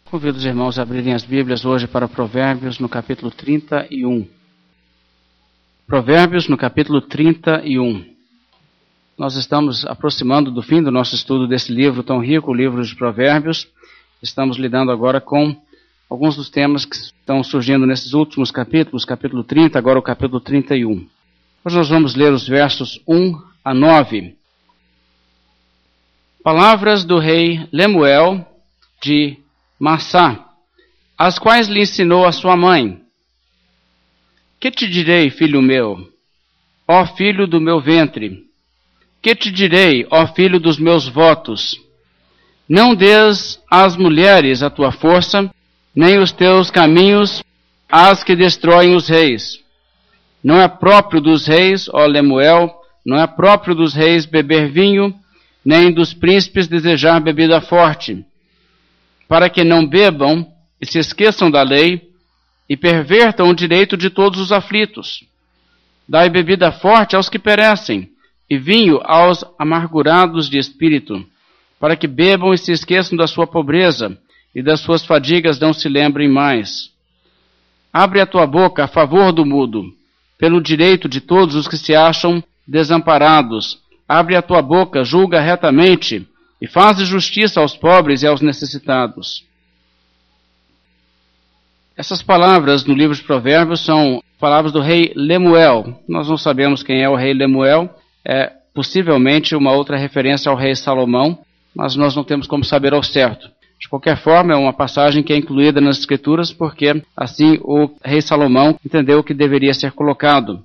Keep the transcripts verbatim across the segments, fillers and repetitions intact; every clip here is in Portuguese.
Convido os irmãos a abrirem as Bíblias hoje para Provérbios no capítulo trinta e um. Provérbios no capítulo trinta e um. Nós estamos aproximando do fim do nosso estudo desse livro tão rico, o livro de Provérbios. Estamos lidando agora com alguns dos temas que estão surgindo nesses últimos capítulos, capítulo trinta, agora o capítulo trinta e um. Hoje nós vamos ler os versos um a nove. Palavras do rei Lemuel de Massá, as quais lhe ensinou a sua mãe. Que te direi, filho meu, ó filho do meu ventre? Que te direi, ó filho dos meus votos? Não dês às mulheres a tua força, nem os teus caminhos às que destroem os reis. Não é próprio dos reis, ó Lemuel, não é próprio dos reis beber vinho, nem dos príncipes desejar bebida forte, para que não bebam e se esqueçam da lei e pervertam o direito de todos os aflitos. Dai bebida forte aos que perecem e vinho aos amargurados de espírito, para que bebam e se esqueçam da sua pobreza e das suas fadigas não se lembrem mais. Abre a tua boca a favor do mudo, pelo direito de todos os que se acham desamparados. Abre a tua boca, julga retamente, e faz justiça aos pobres e aos necessitados. Essas palavras no livro de Provérbios são palavras do rei Lemuel. Nós não sabemos quem é o rei Lemuel, é possivelmente uma outra referência ao rei Salomão, mas nós não temos como saber ao certo. De qualquer forma, é uma passagem que é incluída nas Escrituras, porque assim o rei Salomão entendeu que deveria ser colocado.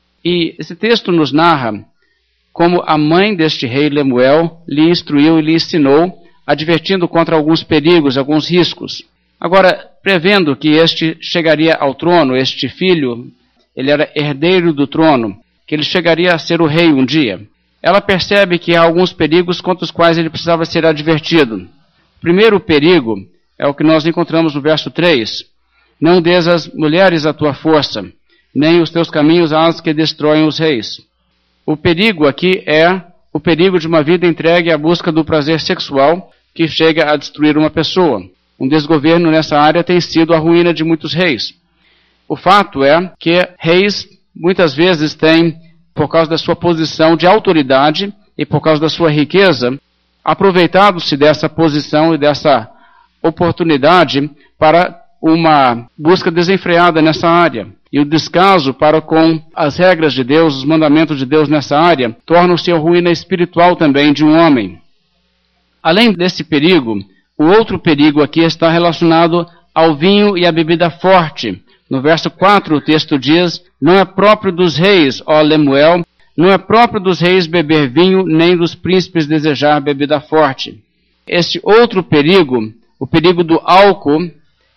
E esse texto nos narra como a mãe deste rei Lemuel lhe instruiu e lhe ensinou, advertindo contra alguns perigos, alguns riscos. Agora, prevendo que este chegaria ao trono, este filho, ele era herdeiro do trono, que ele chegaria a ser o rei um dia. Ela percebe que há alguns perigos contra os quais ele precisava ser advertido. O primeiro perigo é o que nós encontramos no verso três. Não dês às mulheres a tua força, nem os teus caminhos às que destroem os reis. O perigo aqui é o perigo de uma vida entregue à busca do prazer sexual que chega a destruir uma pessoa. Um desgoverno nessa área tem sido a ruína de muitos reis. O fato é que reis muitas vezes têm, por causa da sua posição de autoridade e por causa da sua riqueza, aproveitado-se dessa posição e dessa oportunidade para uma busca desenfreada nessa área. E o descaso para com as regras de Deus, os mandamentos de Deus nessa área, tornam-se a ruína espiritual também de um homem. Além desse perigo, o outro perigo aqui está relacionado ao vinho e à bebida forte. No verso quatro o texto diz, não é próprio dos reis, ó Lemuel, não é próprio dos reis beber vinho, nem dos príncipes desejar bebida forte. Este outro perigo, o perigo do álcool,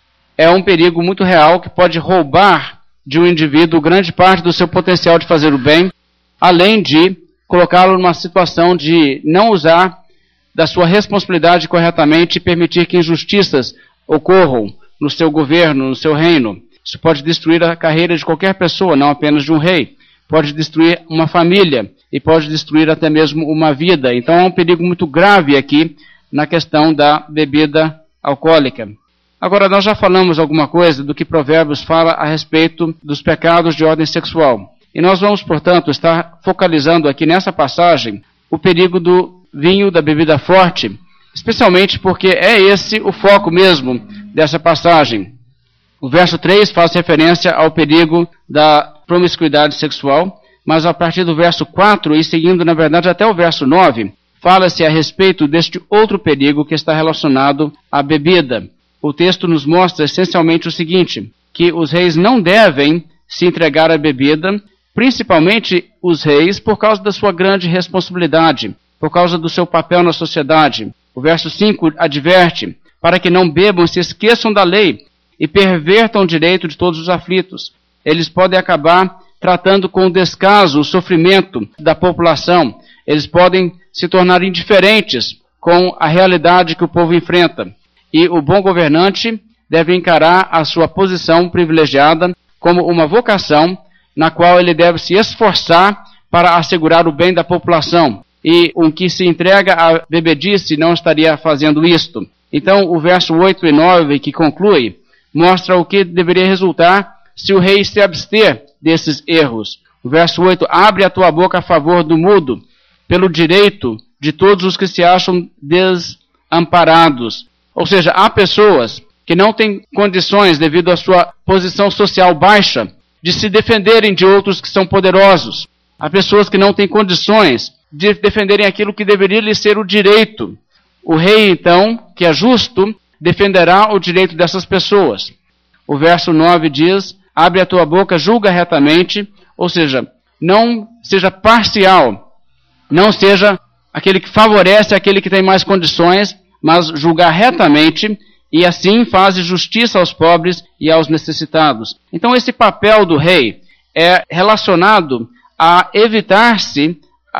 é um perigo muito real que pode roubar de um indivíduo grande parte do seu potencial de fazer o bem, além de colocá-lo numa situação de não usar da sua responsabilidade corretamente e permitir que injustiças ocorram no seu governo, no seu reino. Isso pode destruir a carreira de qualquer pessoa, não apenas de um rei. Pode destruir uma família e pode destruir até mesmo uma vida. Então há um perigo muito grave aqui na questão da bebida alcoólica. Agora, nós já falamos alguma coisa do que Provérbios fala a respeito dos pecados de ordem sexual. E nós vamos, portanto, estar focalizando aqui nessa passagem o perigo do vinho, da bebida forte, especialmente porque é esse o foco mesmo dessa passagem. O verso três faz referência ao perigo da promiscuidade sexual, mas a partir do verso quatro e seguindo, na verdade, até o verso nove, fala-se a respeito deste outro perigo que está relacionado à bebida. O texto nos mostra essencialmente o seguinte, que os reis não devem se entregar à bebida, principalmente os reis, por causa da sua grande responsabilidade, por causa do seu papel na sociedade. O verso cinco adverte, para que não bebam e se esqueçam da lei e pervertam o direito de todos os aflitos. Eles podem acabar tratando com o descaso, o sofrimento da população. Eles podem se tornar indiferentes com a realidade que o povo enfrenta. E o bom governante deve encarar a sua posição privilegiada como uma vocação na qual ele deve se esforçar para assegurar o bem da população. E o que se entrega à bebedice não estaria fazendo isto. Então, o verso oito e nove, que conclui, mostra o que deveria resultar se o rei se abster desses erros. O verso oito, abre a tua boca a favor do mudo, pelo direito de todos os que se acham desamparados. Ou seja, há pessoas que não têm condições, devido à sua posição social baixa, de se defenderem de outros que são poderosos. Há pessoas que não têm condições de defenderem aquilo que deveria lhes ser o direito. O rei, então, que é justo, defenderá o direito dessas pessoas. O verso nove diz, abre a tua boca, julga retamente, ou seja, não seja parcial, não seja aquele que favorece aquele que tem mais condições, mas julgar retamente, e assim faz justiça aos pobres e aos necessitados. Então esse papel do rei é relacionado a evitar-se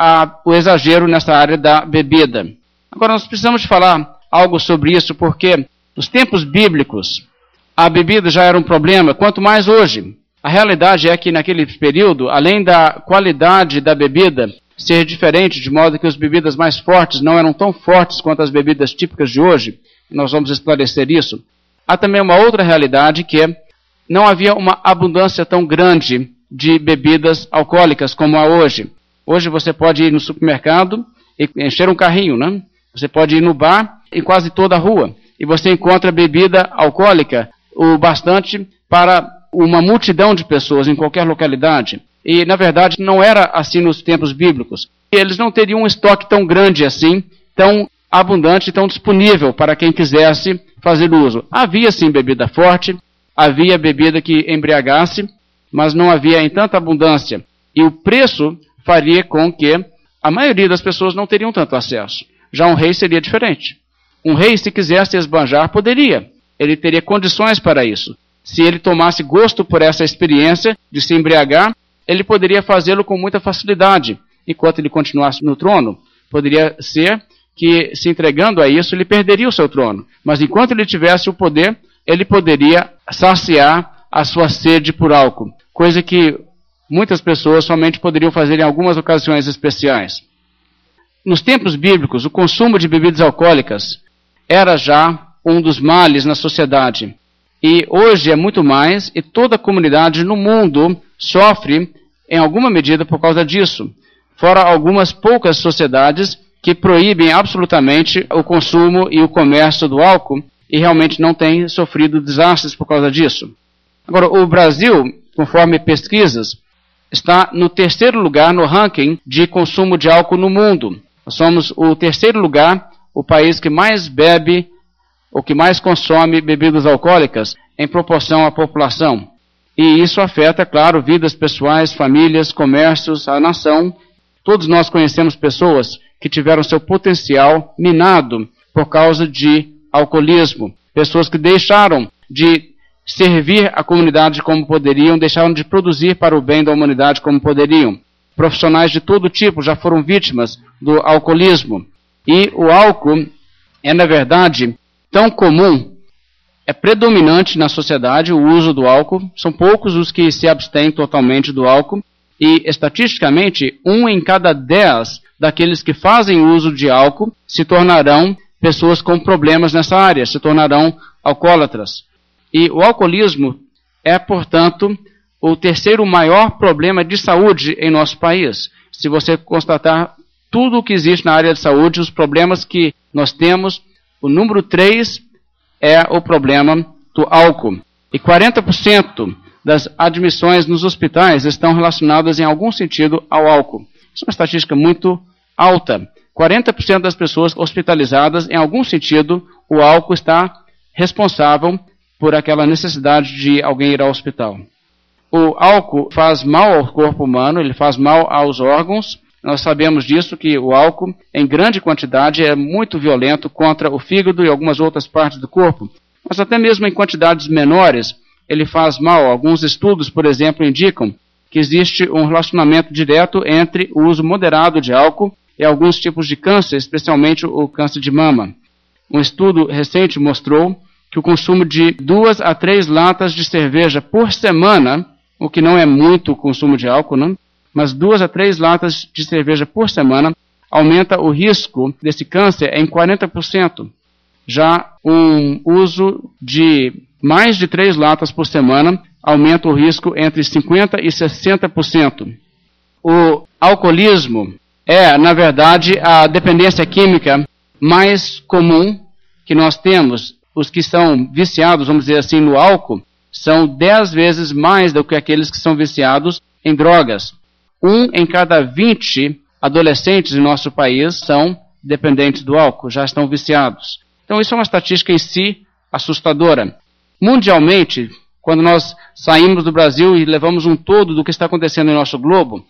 o exagero nessa área da bebida. Agora nós precisamos falar algo sobre isso, porque nos tempos bíblicos a bebida já era um problema, quanto mais hoje. A realidade é que naquele período, além da qualidade da bebida ser diferente, de modo que as bebidas mais fortes não eram tão fortes quanto as bebidas típicas de hoje, nós vamos esclarecer isso, há também uma outra realidade que não havia uma abundância tão grande de bebidas alcoólicas como há hoje. Hoje você pode ir no supermercado e encher um carrinho, né? Você pode ir no bar em quase toda a rua e você encontra bebida alcoólica o bastante para uma multidão de pessoas em qualquer localidade. E, na verdade, não era assim nos tempos bíblicos. Eles não teriam um estoque tão grande assim, tão abundante, tão disponível para quem quisesse fazer uso. Havia, sim, bebida forte, havia bebida que embriagasse, mas não havia em tanta abundância. E o preço faria com que a maioria das pessoas não teriam tanto acesso. Já um rei seria diferente. Um rei, se quisesse esbanjar, poderia. Ele teria condições para isso. Se ele tomasse gosto por essa experiência de se embriagar, ele poderia fazê-lo com muita facilidade. Enquanto ele continuasse no trono, poderia ser que, se entregando a isso, ele perderia o seu trono. Mas enquanto ele tivesse o poder, ele poderia saciar a sua sede por álcool. Coisa que muitas pessoas somente poderiam fazer em algumas ocasiões especiais. Nos tempos bíblicos, o consumo de bebidas alcoólicas era já um dos males na sociedade. E hoje é muito mais, e toda a comunidade no mundo sofre em alguma medida por causa disso. Fora algumas poucas sociedades que proíbem absolutamente o consumo e o comércio do álcool e realmente não têm sofrido desastres por causa disso. Agora, o Brasil, conforme pesquisas, está no terceiro lugar no ranking de consumo de álcool no mundo. Nós somos o terceiro lugar, o país que mais bebe, ou que mais consome bebidas alcoólicas em proporção à população. E isso afeta, claro, vidas pessoais, famílias, comércios, a nação. Todos nós conhecemos pessoas que tiveram seu potencial minado por causa de alcoolismo. Pessoas que deixaram de servir a comunidade como poderiam, deixaram de produzir para o bem da humanidade como poderiam. Profissionais de todo tipo já foram vítimas do alcoolismo. E o álcool é, na verdade, tão comum, é predominante na sociedade o uso do álcool. São poucos os que se abstêm totalmente do álcool. E, estatisticamente, um em cada dez daqueles que fazem uso de álcool se tornarão pessoas com problemas nessa área, se tornarão alcoólatras. E o alcoolismo é, portanto, o terceiro maior problema de saúde em nosso país. Se você constatar tudo o que existe na área de saúde, os problemas que nós temos, o número três é o problema do álcool. E quarenta por cento das admissões nos hospitais estão relacionadas em algum sentido ao álcool. Isso é uma estatística muito alta. quarenta por cento das pessoas hospitalizadas, em algum sentido, o álcool está responsável por aquela necessidade de alguém ir ao hospital. O álcool faz mal ao corpo humano, ele faz mal aos órgãos. Nós sabemos disso, que o álcool, em grande quantidade, é muito violento contra o fígado e algumas outras partes do corpo. Mas até mesmo em quantidades menores, ele faz mal. Alguns estudos, por exemplo, indicam que existe um relacionamento direto entre o uso moderado de álcool e alguns tipos de câncer, especialmente o câncer de mama. Um estudo recente mostrou que o consumo de duas a três latas de cerveja por semana, o que não é muito consumo de álcool, não? Mas duas a três latas de cerveja por semana aumenta o risco desse câncer em quarenta por cento. já um uso de mais de três latas por semana aumenta o risco entre cinquenta por cento e sessenta por cento. O alcoolismo é, na verdade, a dependência química mais comum que nós temos. Os que são viciados, vamos dizer assim, no álcool, são dez vezes mais do que aqueles que são viciados em drogas. Um em cada vinte adolescentes em nosso país são dependentes do álcool, já estão viciados. Então isso é uma estatística em si assustadora. Mundialmente, quando nós saímos do Brasil e levamos um todo do que está acontecendo em nosso globo,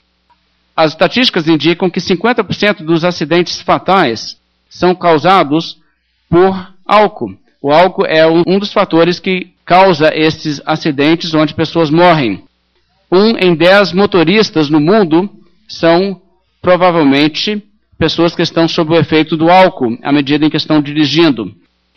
as estatísticas indicam que cinquenta por cento dos acidentes fatais são causados por álcool. O álcool é um dos fatores que causa esses acidentes onde pessoas morrem. Um em dez motoristas no mundo são provavelmente pessoas que estão sob o efeito do álcool à medida em que estão dirigindo.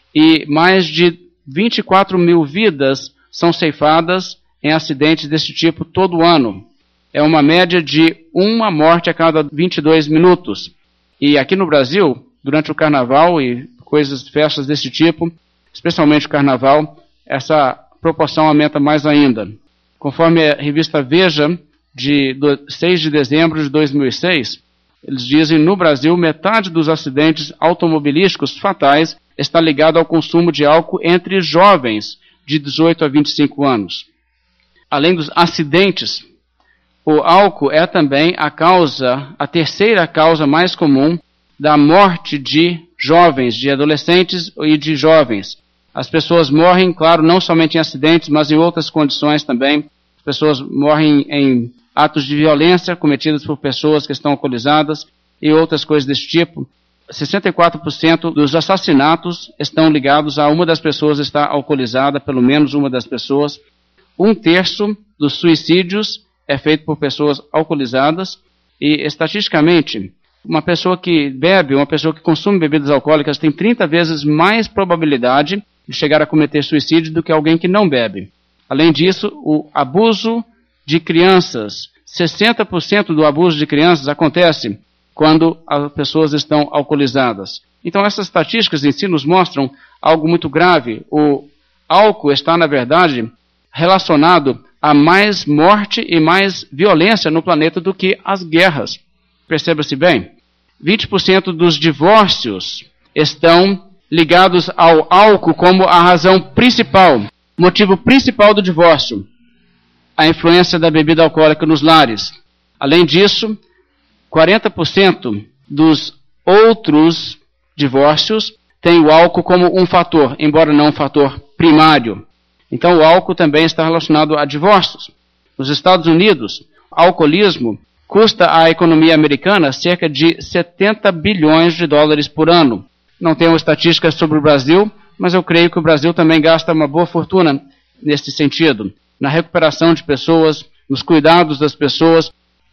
E mais de vinte e quatro mil vidas são ceifadas em acidentes desse tipo todo ano. É uma média de uma morte a cada vinte e dois minutos. E aqui no Brasil, durante o carnaval e coisas, festas desse tipo, especialmente o carnaval, essa proporção aumenta mais ainda. Conforme a revista Veja, de seis de dezembro de dois mil e seis, eles dizem que no Brasil metade dos acidentes automobilísticos fatais está ligado ao consumo de álcool entre jovens de dezoito a vinte e cinco anos. Além dos acidentes, o álcool é também a causa, a terceira causa mais comum da morte de jovens, de adolescentes e de jovens. As pessoas morrem, claro, não somente em acidentes, mas em outras condições também. As pessoas morrem em atos de violência cometidos por pessoas que estão alcoolizadas e outras coisas desse tipo. sessenta e quatro por cento dos assassinatos estão ligados a uma das pessoas estar alcoolizada, pelo menos uma das pessoas. Um terço dos suicídios é feito por pessoas alcoolizadas e, estatisticamente, uma pessoa que bebe, uma pessoa que consome bebidas alcoólicas tem trinta vezes mais probabilidade de chegar a cometer suicídio do que alguém que não bebe. Além disso, o abuso de crianças, sessenta por cento do abuso de crianças acontece quando as pessoas estão alcoolizadas. Então essas estatísticas em si nos mostram algo muito grave. O álcool está, na verdade, relacionado a mais morte e mais violência no planeta do que as guerras. Perceba-se bem, vinte por cento dos divórcios estão ligados ao álcool como a razão principal, motivo principal do divórcio, a influência da bebida alcoólica nos lares. Além disso, quarenta por cento dos outros divórcios têm o álcool como um fator, embora não um fator primário. Então o álcool também está relacionado a divórcios. Nos Estados Unidos, o alcoolismo custa à economia americana cerca de setenta bilhões de dólares por ano. Não tenho estatísticas sobre o Brasil, mas eu creio que o Brasil também gasta uma boa fortuna nesse sentido, na recuperação de pessoas, nos cuidados das pessoas,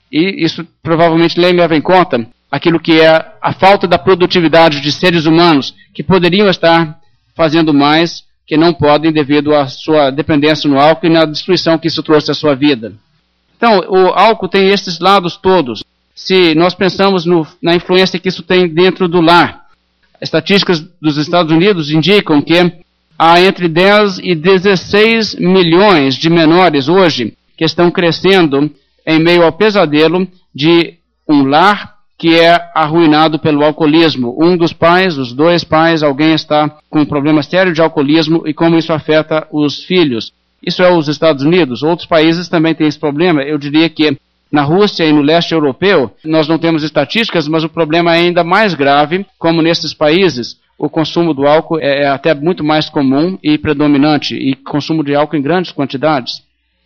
e isso provavelmente leva em conta aquilo que é a falta da produtividade de seres humanos que poderiam estar fazendo mais, que não podem devido à sua dependência no álcool e na destruição que isso trouxe à sua vida. Então, o álcool tem esses lados todos. Se nós pensamos no, na influência que isso tem dentro do lar, estatísticas dos Estados Unidos indicam que há entre dez e dezesseis milhões de menores hoje que estão crescendo em meio ao pesadelo de um lar que é arruinado pelo alcoolismo. Um dos pais, os dois pais, alguém está com um problema sério de alcoolismo e como isso afeta os filhos. Isso é os Estados Unidos. Outros países também têm esse problema. Eu diria que na Rússia e no leste europeu, nós não temos estatísticas, mas o problema é ainda mais grave, como nesses países, o consumo do álcool é até muito mais comum e predominante, e consumo de álcool em grandes quantidades.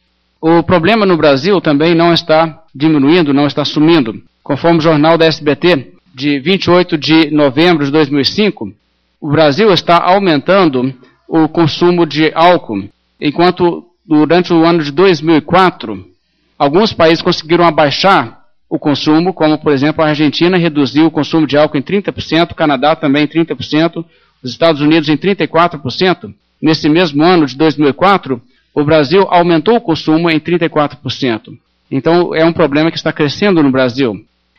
O problema no Brasil também não está diminuindo, não está sumindo. Conforme o jornal da S B T, de vinte e oito de novembro de dois mil e cinco, o Brasil está aumentando o consumo de álcool, enquanto durante o ano de dois mil e quatro, alguns países conseguiram abaixar o consumo, como por exemplo a Argentina reduziu o consumo de álcool em trinta por cento, o Canadá também em trinta por cento, os Estados Unidos em trinta e quatro por cento. Nesse mesmo ano de dois mil e quatro, o Brasil aumentou o consumo em trinta e quatro por cento. Então é um problema que está crescendo no Brasil.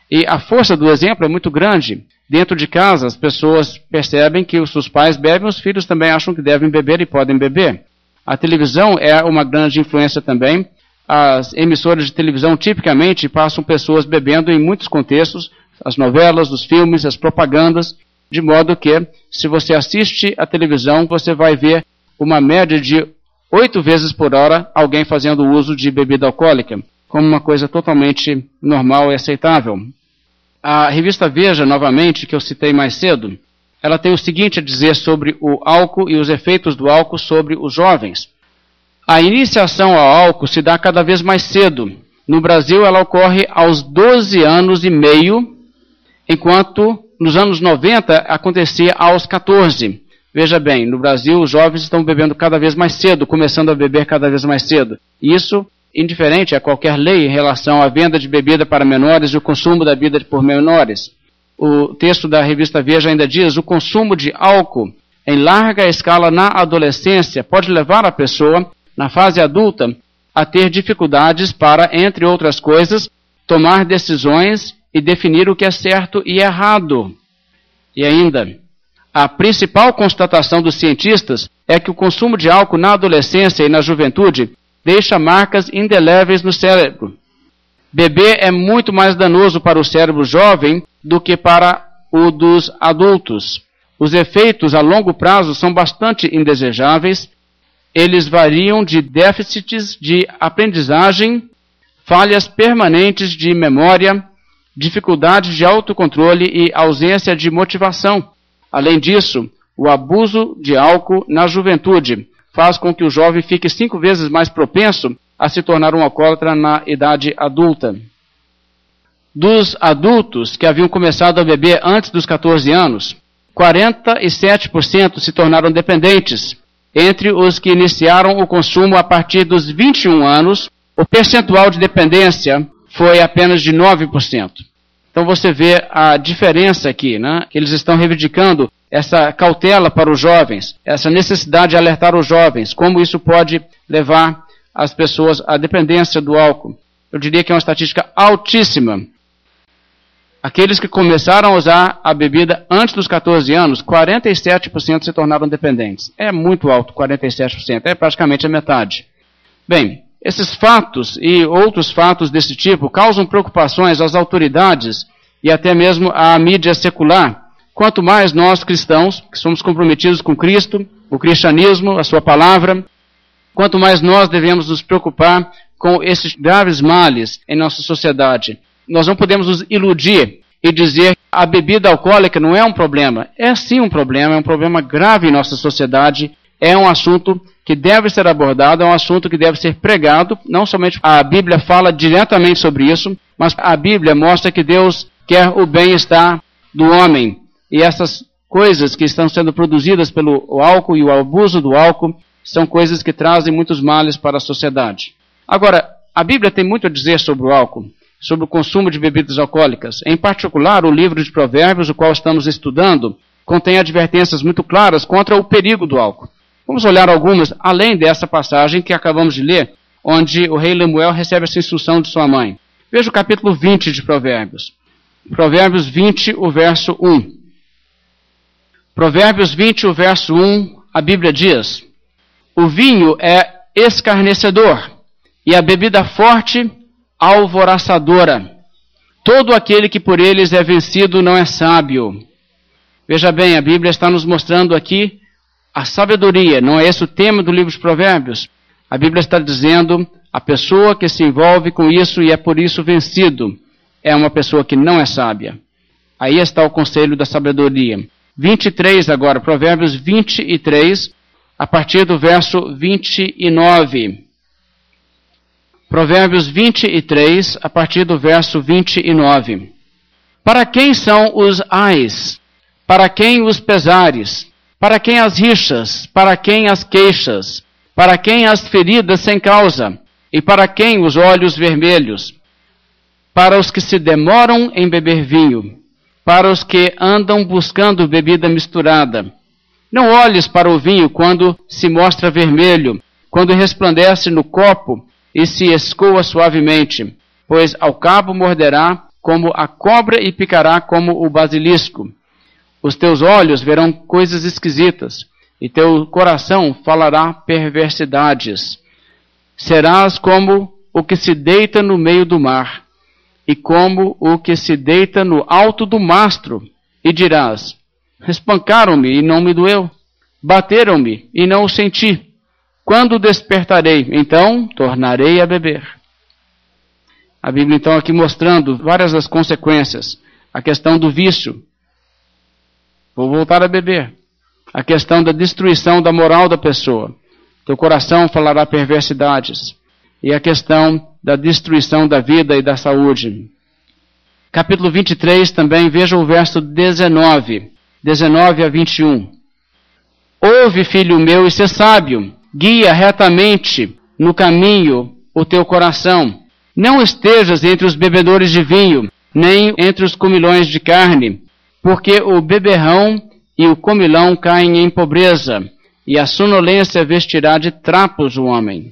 E a força do exemplo é muito grande. Dentro de casa, as pessoas percebem que os seus pais bebem, os filhos também acham que devem beber e podem beber. A televisão é uma grande influência também. As emissoras de televisão tipicamente passam pessoas bebendo em muitos contextos, as novelas, os filmes, as propagandas, de modo que, se você assiste a televisão, você vai ver uma média de oito vezes por hora alguém fazendo uso de bebida alcoólica, como uma coisa totalmente normal e aceitável. A revista Veja, novamente, que eu citei mais cedo, ela tem o seguinte a dizer sobre o álcool e os efeitos do álcool sobre os jovens. A iniciação ao álcool se dá cada vez mais cedo. No Brasil, ela ocorre aos doze anos e meio, enquanto nos anos noventa acontecia aos quatorze. Veja bem, no Brasil os jovens estão bebendo cada vez mais cedo, começando a beber cada vez mais cedo. Isso indiferente a qualquer lei em relação à venda de bebida para menores e o consumo da bebida por menores. O texto da revista Veja ainda diz: o consumo de álcool em larga escala na adolescência pode levar a pessoa, na fase adulta, a ter dificuldades para, entre outras coisas, tomar decisões e definir o que é certo e errado. E ainda, a principal constatação dos cientistas é que o consumo de álcool na adolescência e na juventude deixa marcas indeléveis no cérebro. Beber é muito mais danoso para o cérebro jovem do que para o dos adultos. Os efeitos a longo prazo são bastante indesejáveis. Eles variam de déficits de aprendizagem, falhas permanentes de memória, dificuldades de autocontrole e ausência de motivação. Além disso, o abuso de álcool na juventude faz com que o jovem fique cinco vezes mais propenso a se tornar um alcoólatra na idade adulta. Dos adultos que haviam começado a beber antes dos quatorze anos, quarenta e sete por cento se tornaram dependentes. Entre os que iniciaram o consumo a partir dos vinte e um anos, o percentual de dependência foi apenas de nove por cento. Então você vê a diferença aqui, né? Eles estão reivindicando essa cautela para os jovens, essa necessidade de alertar os jovens, como isso pode levar as pessoas à dependência do álcool. Eu diria que é uma estatística altíssima. Aqueles que começaram a usar a bebida antes dos quatorze anos, quarenta e sete por cento se tornaram dependentes. É muito alto, quarenta e sete por cento, é praticamente a metade. Bem, esses fatos e outros fatos desse tipo causam preocupações às autoridades e até mesmo à mídia secular. Quanto mais nós cristãos, que somos comprometidos com Cristo, o cristianismo, a sua palavra, quanto mais nós devemos nos preocupar com esses graves males em nossa sociedade. Nós não podemos nos iludir e dizer que a bebida alcoólica não é um problema. É sim um problema, é um problema grave em nossa sociedade, é um assunto que deve ser abordado, é um assunto que deve ser pregado. Não somente a Bíblia fala diretamente sobre isso, mas a Bíblia mostra que Deus quer o bem-estar do homem. E essas coisas que estão sendo produzidas pelo álcool e o abuso do álcool são coisas que trazem muitos males para a sociedade. Agora, a Bíblia tem muito a dizer sobre o álcool, sobre o consumo de bebidas alcoólicas. Em particular, o livro de Provérbios, o qual estamos estudando, contém advertências muito claras contra o perigo do álcool. Vamos olhar algumas, além dessa passagem que acabamos de ler, onde o rei Lemuel recebe essa instrução de sua mãe. Veja o capítulo vinte de Provérbios. Provérbios vinte, o verso um. Provérbios vinte, o verso um, a Bíblia diz: o vinho é escarnecedor, e a bebida forte, alvoraçadora. Todo aquele que por eles é vencido não é sábio. Veja bem, a Bíblia está nos mostrando aqui a sabedoria. Não é esse o tema do livro de Provérbios. A Bíblia está dizendo: a pessoa que se envolve com isso e é por isso vencido é uma pessoa que não é sábia. Aí está o conselho da sabedoria. vinte e três agora, Provérbios vinte e três, a partir do verso vinte e nove. Provérbios vinte e três, a partir do verso vinte e nove. Para quem são os ais? Para quem os pesares? Para quem as rixas? Para quem as queixas? Para quem as feridas sem causa? E para quem os olhos vermelhos? Para os que se demoram em beber vinho, para os que andam buscando bebida misturada. Não olhes para o vinho quando se mostra vermelho, quando resplandece no copo e se escoa suavemente, pois ao cabo morderá como a cobra e picará como o basilisco. Os teus olhos verão coisas esquisitas, e teu coração falará perversidades. Serás como o que se deita no meio do mar, e como o que se deita no alto do mastro, e dirás: espancaram-me e não me doeu, bateram-me e não o senti. Quando despertarei, então tornarei a beber. A Bíblia então aqui mostrando várias das consequências. A questão do vício. Vou voltar a beber. A questão da destruição da moral da pessoa. Teu coração falará perversidades. E a questão da destruição da vida e da saúde. Capítulo vinte e três também, veja o verso dezenove. dezenove a vinte e um. Ouve, filho meu, e sê sábio. Guia retamente no caminho o teu coração. Não estejas entre os bebedores de vinho, nem entre os comilões de carne, porque o beberrão e o comilão caem em pobreza, e a sonolência vestirá de trapos o homem.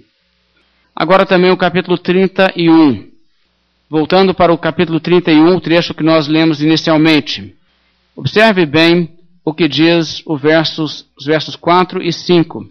Agora também o capítulo trinta e um. Voltando para o capítulo trinta e um, o trecho que nós lemos inicialmente. Observe bem o que diz o versos, os versos quatro e cinco.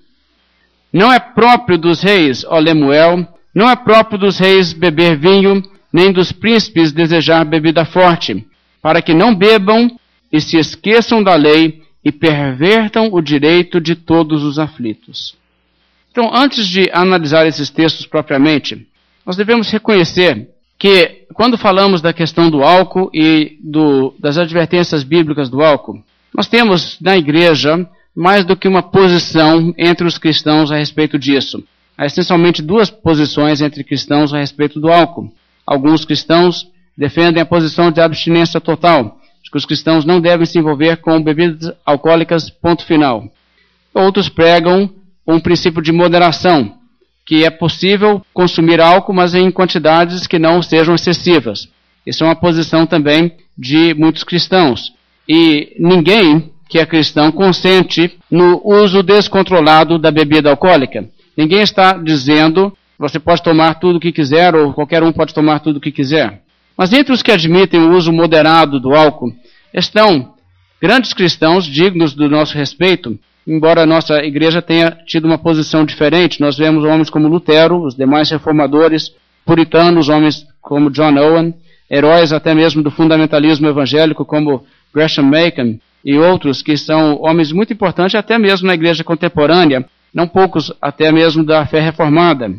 Não é próprio dos reis, ó Lemuel, não é próprio dos reis beber vinho, nem dos príncipes desejar bebida forte, para que não bebam e se esqueçam da lei e pervertam o direito de todos os aflitos. Então, antes de analisar esses textos propriamente, nós devemos reconhecer que, quando falamos da questão do álcool e do, das advertências bíblicas do álcool, nós temos na igreja mais do que uma posição entre os cristãos a respeito disso. Há essencialmente duas posições entre cristãos a respeito do álcool. Alguns cristãos defendem a posição de abstinência total, de que os cristãos não devem se envolver com bebidas alcoólicas, ponto final. Outros pregam um princípio de moderação, que é possível consumir álcool, mas em quantidades que não sejam excessivas. Isso é uma posição também de muitos cristãos. E ninguém que é cristão consente no uso descontrolado da bebida alcoólica. Ninguém está dizendo você pode tomar tudo o que quiser ou qualquer um pode tomar tudo o que quiser. Mas entre os que admitem o uso moderado do álcool estão grandes cristãos dignos do nosso respeito, embora a nossa igreja tenha tido uma posição diferente. Nós vemos homens como Lutero, os demais reformadores, puritanos, homens como John Owen, heróis até mesmo do fundamentalismo evangélico como Gresham Machen, e outros que são homens muito importantes até mesmo na igreja contemporânea, não poucos até mesmo da fé reformada.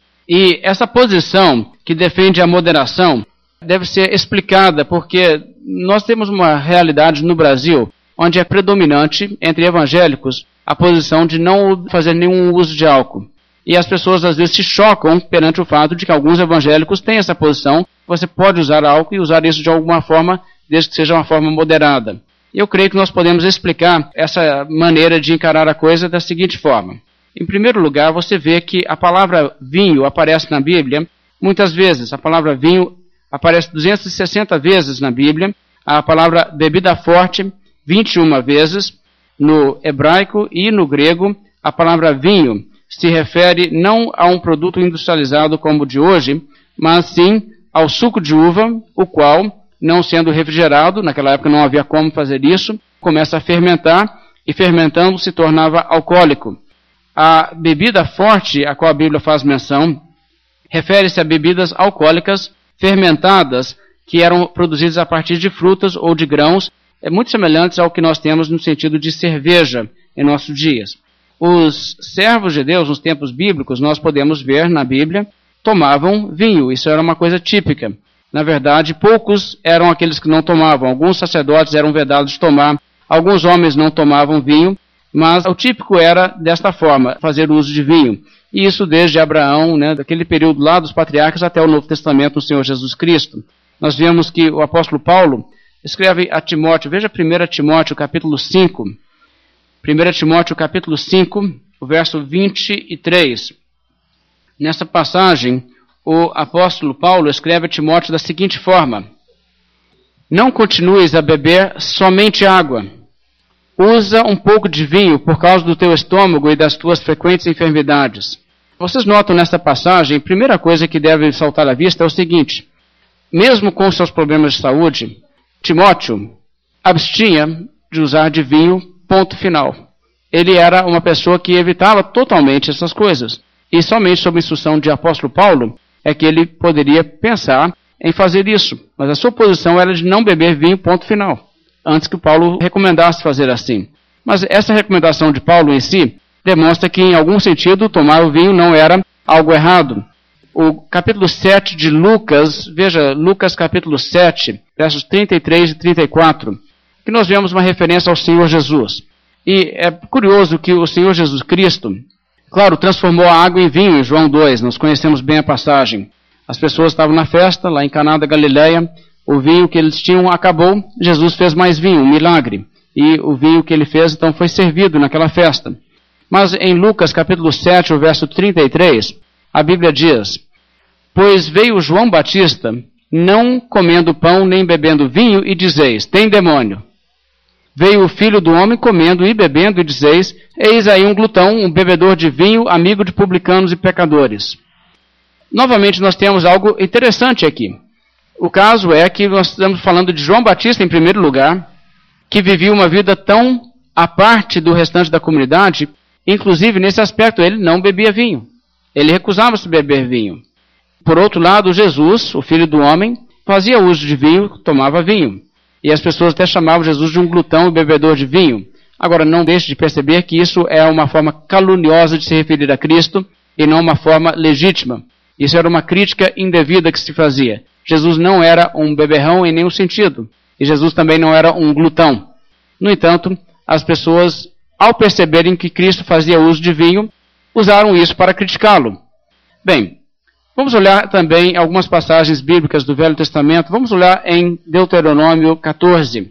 E essa posição que defende a moderação deve ser explicada porque nós temos uma realidade no Brasil onde é predominante entre evangélicos a posição de não fazer nenhum uso de álcool. E as pessoas às vezes se chocam perante o fato de que alguns evangélicos têm essa posição, você pode usar álcool e usar isso de alguma forma, desde que seja uma forma moderada. Eu creio que nós podemos explicar essa maneira de encarar a coisa da seguinte forma. Em primeiro lugar, você vê que a palavra vinho aparece na Bíblia muitas vezes. A palavra vinho aparece duzentas e sessenta vezes na Bíblia. A palavra bebida forte, vinte e uma vezes. No hebraico e no grego, a palavra vinho se refere não a um produto industrializado como o de hoje, mas sim ao suco de uva, o qual, não sendo refrigerado, naquela época não havia como fazer isso, começa a fermentar, e fermentando se tornava alcoólico. A bebida forte, a qual a Bíblia faz menção, refere-se a bebidas alcoólicas fermentadas, que eram produzidas a partir de frutas ou de grãos, é muito semelhantes ao que nós temos no sentido de cerveja em nossos dias. Os servos de Deus, nos tempos bíblicos, nós podemos ver na Bíblia, tomavam vinho, isso era uma coisa típica. Na verdade, poucos eram aqueles que não tomavam. Alguns sacerdotes eram vedados de tomar, alguns homens não tomavam vinho, mas o típico era desta forma, fazer uso de vinho. E isso desde Abraão, né, daquele período lá dos patriarcas até o Novo Testamento do Senhor Jesus Cristo. Nós vemos que o apóstolo Paulo escreve a Timóteo, veja primeiro Timóteo capítulo cinco. primeiro Timóteo capítulo cinco, o verso vinte e três. Nessa passagem, o apóstolo Paulo escreve a Timóteo da seguinte forma: não continues a beber somente água. Usa um pouco de vinho por causa do teu estômago e das tuas frequentes enfermidades. Vocês notam nesta passagem, a primeira coisa que deve saltar à vista é o seguinte: mesmo com seus problemas de saúde, Timóteo abstinha de usar de vinho, ponto final. Ele era uma pessoa que evitava totalmente essas coisas. E somente sob a instrução de apóstolo Paulo é que ele poderia pensar em fazer isso. Mas a sua posição era de não beber vinho, ponto final, antes que Paulo recomendasse fazer assim. Mas essa recomendação de Paulo em si demonstra que, em algum sentido, tomar o vinho não era algo errado. O capítulo sete de Lucas, veja, Lucas capítulo sete, versos trinta e três e trinta e quatro, que nós vemos uma referência ao Senhor Jesus. E é curioso que o Senhor Jesus Cristo, claro, transformou a água em vinho em João dois, nós conhecemos bem a passagem. As pessoas estavam na festa, lá em Caná da Galileia, o vinho que eles tinham acabou, Jesus fez mais vinho, um milagre. E o vinho que ele fez, então, foi servido naquela festa. Mas em Lucas capítulo sete, o verso trinta e três, a Bíblia diz: Pois veio João Batista, não comendo pão nem bebendo vinho, e dizeis, tem demônio. Veio o Filho do Homem comendo e bebendo, e dizeis, eis aí um glutão, um bebedor de vinho, amigo de publicanos e pecadores. Novamente nós temos algo interessante aqui. O caso é que nós estamos falando de João Batista em primeiro lugar, que vivia uma vida tão à parte do restante da comunidade, inclusive nesse aspecto ele não bebia vinho. Ele recusava-se de beber vinho. Por outro lado, Jesus, o Filho do Homem, fazia uso de vinho, tomava vinho. E as pessoas até chamavam Jesus de um glutão e bebedor de vinho. Agora, não deixe de perceber que isso é uma forma caluniosa de se referir a Cristo e não uma forma legítima. Isso era uma crítica indevida que se fazia. Jesus não era um beberrão em nenhum sentido. E Jesus também não era um glutão. No entanto, as pessoas, ao perceberem que Cristo fazia uso de vinho, usaram isso para criticá-lo. Bem, vamos olhar também algumas passagens bíblicas do Velho Testamento. Vamos olhar em Deuteronômio catorze.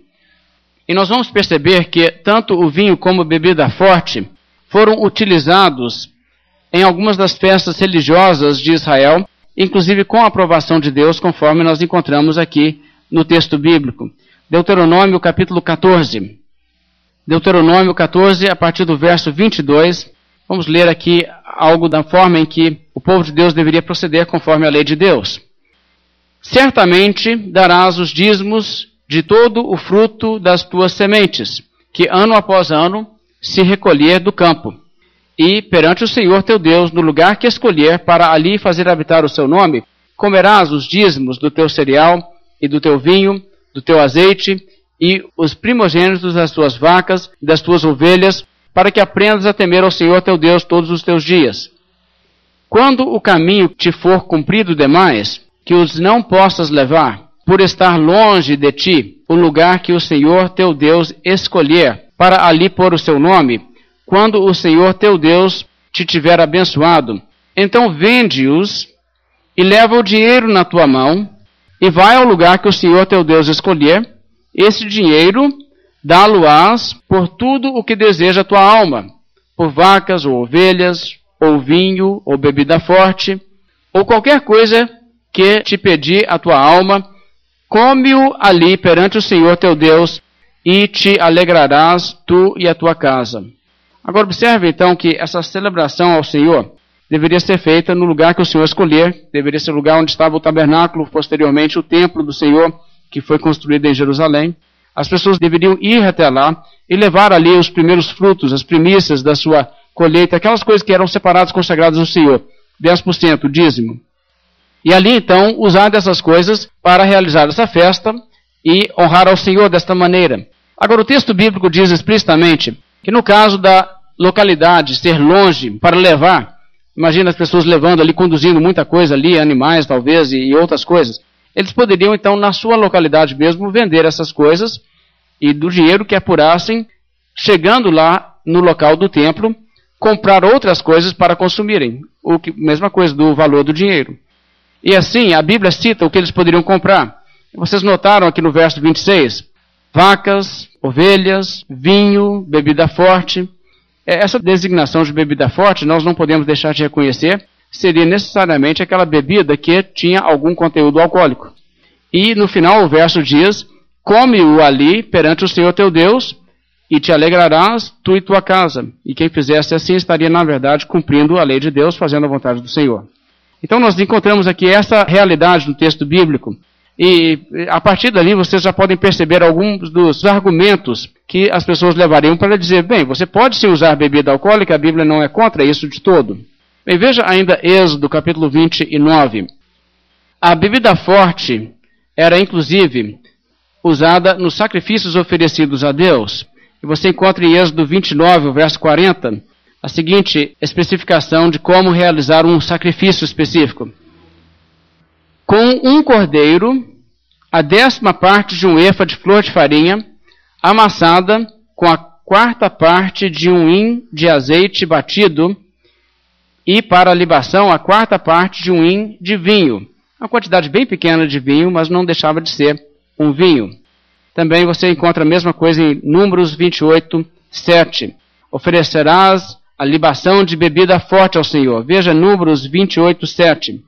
E nós vamos perceber que tanto o vinho como a bebida forte foram utilizados em algumas das festas religiosas de Israel, inclusive com a aprovação de Deus, conforme nós encontramos aqui no texto bíblico. Deuteronômio capítulo catorze. Deuteronômio catorze, a partir do verso vinte e dois, vamos ler aqui algo da forma em que o povo de Deus deveria proceder conforme a lei de Deus. Certamente darás os dízimos de todo o fruto das tuas sementes, que ano após ano se recolher do campo. E perante o Senhor teu Deus, no lugar que escolher para ali fazer habitar o seu nome, comerás os dízimos do teu cereal e do teu vinho, do teu azeite e os primogênitos das tuas vacas e das tuas ovelhas, para que aprendas a temer ao Senhor teu Deus todos os teus dias. Quando o caminho te for cumprido demais, que os não possas levar, por estar longe de ti, o lugar que o Senhor teu Deus escolher, para ali pôr o seu nome, quando o Senhor teu Deus te tiver abençoado, então vende-os e leva o dinheiro na tua mão, e vai ao lugar que o Senhor teu Deus escolher. Esse dinheiro dá-lo-ás por tudo o que deseja a tua alma, por vacas ou ovelhas, ou vinho, ou bebida forte, ou qualquer coisa que te pedir a tua alma, come-o ali perante o Senhor teu Deus, e te alegrarás tu e a tua casa. Agora observe então que essa celebração ao Senhor deveria ser feita no lugar que o Senhor escolher, deveria ser o lugar onde estava o tabernáculo, posteriormente o templo do Senhor, que foi construído em Jerusalém. As pessoas deveriam ir até lá e levar ali os primeiros frutos, as primícias da sua colheita, aquelas coisas que eram separadas, consagradas ao Senhor, dez por cento, dízimo. E ali então usar dessas coisas para realizar essa festa e honrar ao Senhor desta maneira. Agora o texto bíblico diz explicitamente que no caso da localidade ser longe para levar, imagina as pessoas levando ali, conduzindo muita coisa ali, animais talvez e, e outras coisas, eles poderiam então na sua localidade mesmo vender essas coisas e do dinheiro que apurassem, chegando lá no local do templo, comprar outras coisas para consumirem, o que, mesma coisa do valor do dinheiro. E assim a Bíblia cita o que eles poderiam comprar. Vocês notaram aqui no verso vinte e seis, vacas, ovelhas, vinho, bebida forte. Essa designação de bebida forte nós não podemos deixar de reconhecer, seria necessariamente aquela bebida que tinha algum conteúdo alcoólico. E no final o verso diz, come-o ali perante o Senhor teu Deus, e te alegrarás tu e tua casa. E quem fizesse assim estaria na verdade cumprindo a lei de Deus, fazendo a vontade do Senhor. Então nós encontramos aqui essa realidade no texto bíblico, E a partir dali vocês já podem perceber alguns dos argumentos que as pessoas levariam para dizer, bem, você pode sim usar bebida alcoólica, a Bíblia não é contra isso de todo. Bem, veja ainda Êxodo, capítulo vinte e nove. A bebida forte era, inclusive, usada nos sacrifícios oferecidos a Deus. E você encontra em Êxodo vinte e nove, o verso quarenta, a seguinte especificação de como realizar um sacrifício específico. Com um cordeiro, a décima parte de um efa de flor de farinha, amassada com a quarta parte de um hin de azeite batido, e para a libação, a quarta parte de um hin de vinho. Uma quantidade bem pequena de vinho, mas não deixava de ser um vinho. Também você encontra a mesma coisa em Números vinte e oito, sete. Oferecerás a libação de bebida forte ao Senhor. Veja Números vinte e oito, sete.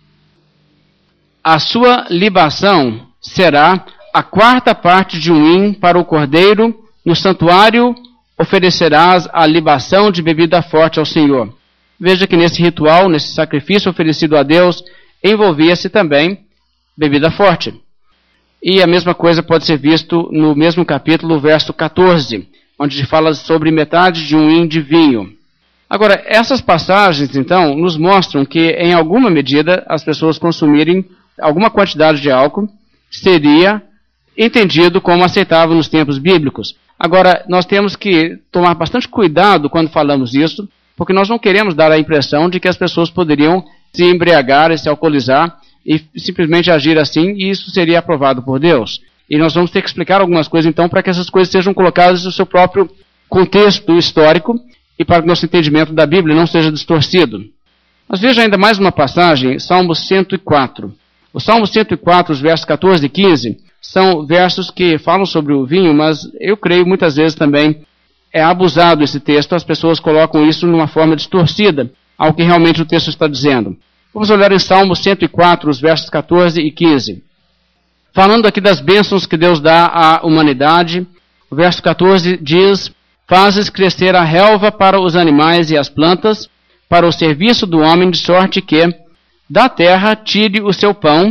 A sua libação será a quarta parte de um hin para o cordeiro. No santuário oferecerás a libação de bebida forte ao Senhor. Veja que nesse ritual, nesse sacrifício oferecido a Deus, envolvia-se também bebida forte. E a mesma coisa pode ser visto no mesmo capítulo, verso quatorze, onde fala sobre metade de um hin de vinho. Agora, essas passagens, então, nos mostram que, em alguma medida, as pessoas consumirem alguma quantidade de álcool seria entendido como aceitável nos tempos bíblicos. Agora, nós temos que tomar bastante cuidado quando falamos isso, porque nós não queremos dar a impressão de que as pessoas poderiam se embriagar e se alcoolizar e simplesmente agir assim, e isso seria aprovado por Deus. E nós vamos ter que explicar algumas coisas, então, para que essas coisas sejam colocadas no seu próprio contexto histórico e para que o nosso entendimento da Bíblia não seja distorcido. Mas veja ainda mais uma passagem, Salmo cento e quatro. O Salmo cento e quatro, os versos quatorze e quinze, são versos que falam sobre o vinho, mas eu creio muitas vezes também é abusado esse texto, as pessoas colocam isso numa forma distorcida ao que realmente o texto está dizendo. Vamos olhar em Salmo cento e quatro, os versos quatorze e quinze. Falando aqui das bênçãos que Deus dá à humanidade, o verso quatorze diz: fazes crescer a relva para os animais e as plantas, para o serviço do homem, de sorte que da terra tire o seu pão,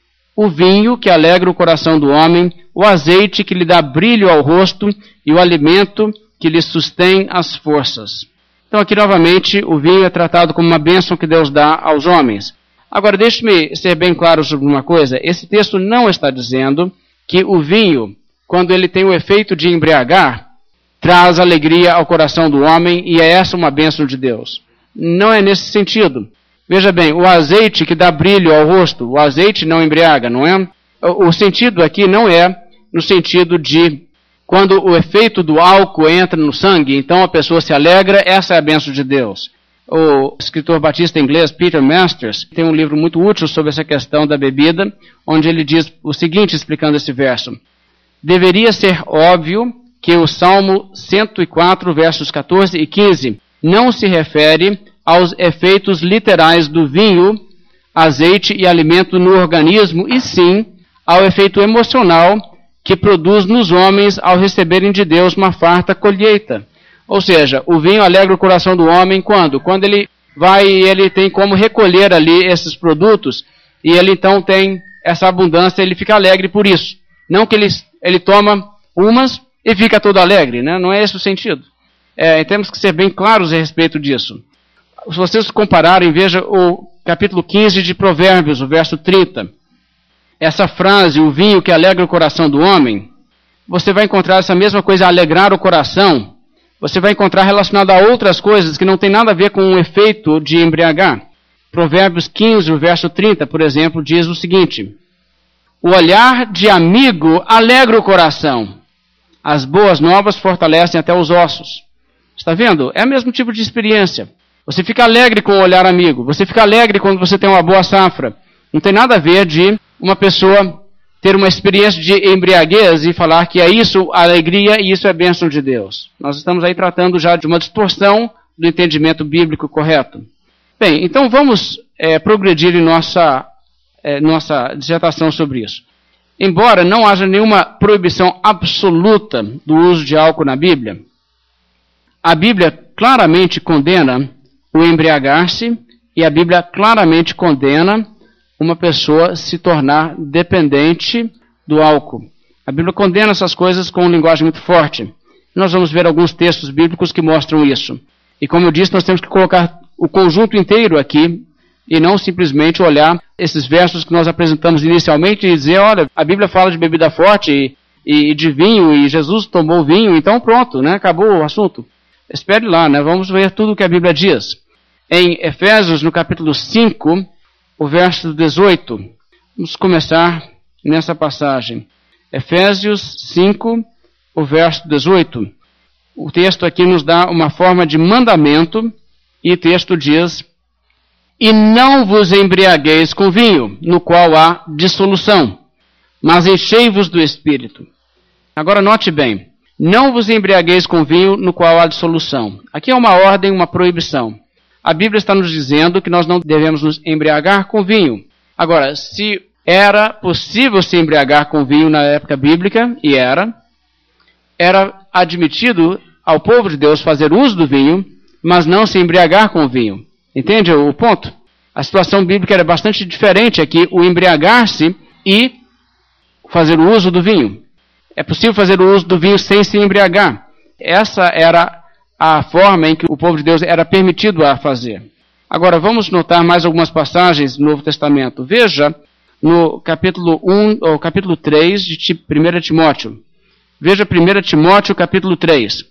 o vinho que alegra o coração do homem, o azeite que lhe dá brilho ao rosto e o alimento que lhe sustém as forças. Então aqui novamente o vinho é tratado como uma bênção que Deus dá aos homens. Agora deixe-me ser bem claro sobre uma coisa, esse texto não está dizendo que o vinho, quando ele tem o efeito de embriagar, traz alegria ao coração do homem e é essa uma bênção de Deus. Não é nesse sentido. Veja bem, o azeite que dá brilho ao rosto, o azeite não embriaga, não é? O sentido aqui não é no sentido de quando o efeito do álcool entra no sangue, então a pessoa se alegra, essa é a bênção de Deus. O escritor batista inglês Peter Masters tem um livro muito útil sobre essa questão da bebida, onde ele diz o seguinte, explicando esse verso. Deveria ser óbvio que o Salmo cento e quatro, versos quatorze e quinze, não se refere aos efeitos literais do vinho, azeite e alimento no organismo, e sim ao efeito emocional que produz nos homens ao receberem de Deus uma farta colheita. Ou seja, o vinho alegra o coração do homem quando? Quando ele vai e ele tem como recolher ali esses produtos, e ele então tem essa abundância, ele fica alegre por isso. Não que ele, ele toma umas e fica todo alegre, né? Não é esse o sentido. É, temos que ser bem claros a respeito disso. Se vocês compararem, veja o capítulo quinze de Provérbios, o verso trinta. Essa frase, o vinho que alegra o coração do homem, você vai encontrar essa mesma coisa, alegrar o coração, você vai encontrar relacionado a outras coisas que não tem nada a ver com o efeito de embriagar. Provérbios quinze, o verso trinta, por exemplo, diz o seguinte: o olhar de amigo alegra o coração, as boas novas fortalecem até os ossos. Está vendo? É o mesmo tipo de experiência. Você fica alegre com o olhar amigo. Você fica alegre quando você tem uma boa safra. Não tem nada a ver de uma pessoa ter uma experiência de embriaguez e falar que é isso a alegria e isso é bênção de Deus. Nós estamos aí tratando já de uma distorção do entendimento bíblico correto. Bem, então vamos é, progredir em nossa, é, nossa dissertação sobre isso. Embora não haja nenhuma proibição absoluta do uso de álcool na Bíblia, a Bíblia claramente condena o embriagar-se, e a Bíblia claramente condena uma pessoa se tornar dependente do álcool. A Bíblia condena essas coisas com uma linguagem muito forte. Nós vamos ver alguns textos bíblicos que mostram isso. E como eu disse, nós temos que colocar o conjunto inteiro aqui e não simplesmente olhar esses versos que nós apresentamos inicialmente e dizer, olha, a Bíblia fala de bebida forte e, e de vinho e Jesus tomou vinho, então pronto, né? Acabou o assunto. Espere lá, né? Vamos ver tudo o que a Bíblia diz. Em Efésios, no capítulo cinco, o verso dezoito, vamos começar nessa passagem. Efésios cinco, o verso dezoito. O texto aqui nos dá uma forma de mandamento e o texto diz: e não vos embriagueis com vinho, no qual há dissolução, mas enchei-vos do Espírito. Agora note bem, não vos embriagueis com vinho, no qual há dissolução. Aqui é uma ordem, uma proibição. A Bíblia está nos dizendo que nós não devemos nos embriagar com vinho. Agora, se era possível se embriagar com vinho na época bíblica, e era, era admitido ao povo de Deus fazer uso do vinho, mas não se embriagar com o vinho. Entende o ponto? A situação bíblica era bastante diferente aqui, o embriagar-se e fazer o uso do vinho. É possível fazer o uso do vinho sem se embriagar. Essa era a forma em que o povo de Deus era permitido a fazer. Agora, vamos notar mais algumas passagens do Novo Testamento. Veja no capítulo um, ou capítulo três de primeira Timóteo. Veja primeira Timóteo, capítulo três.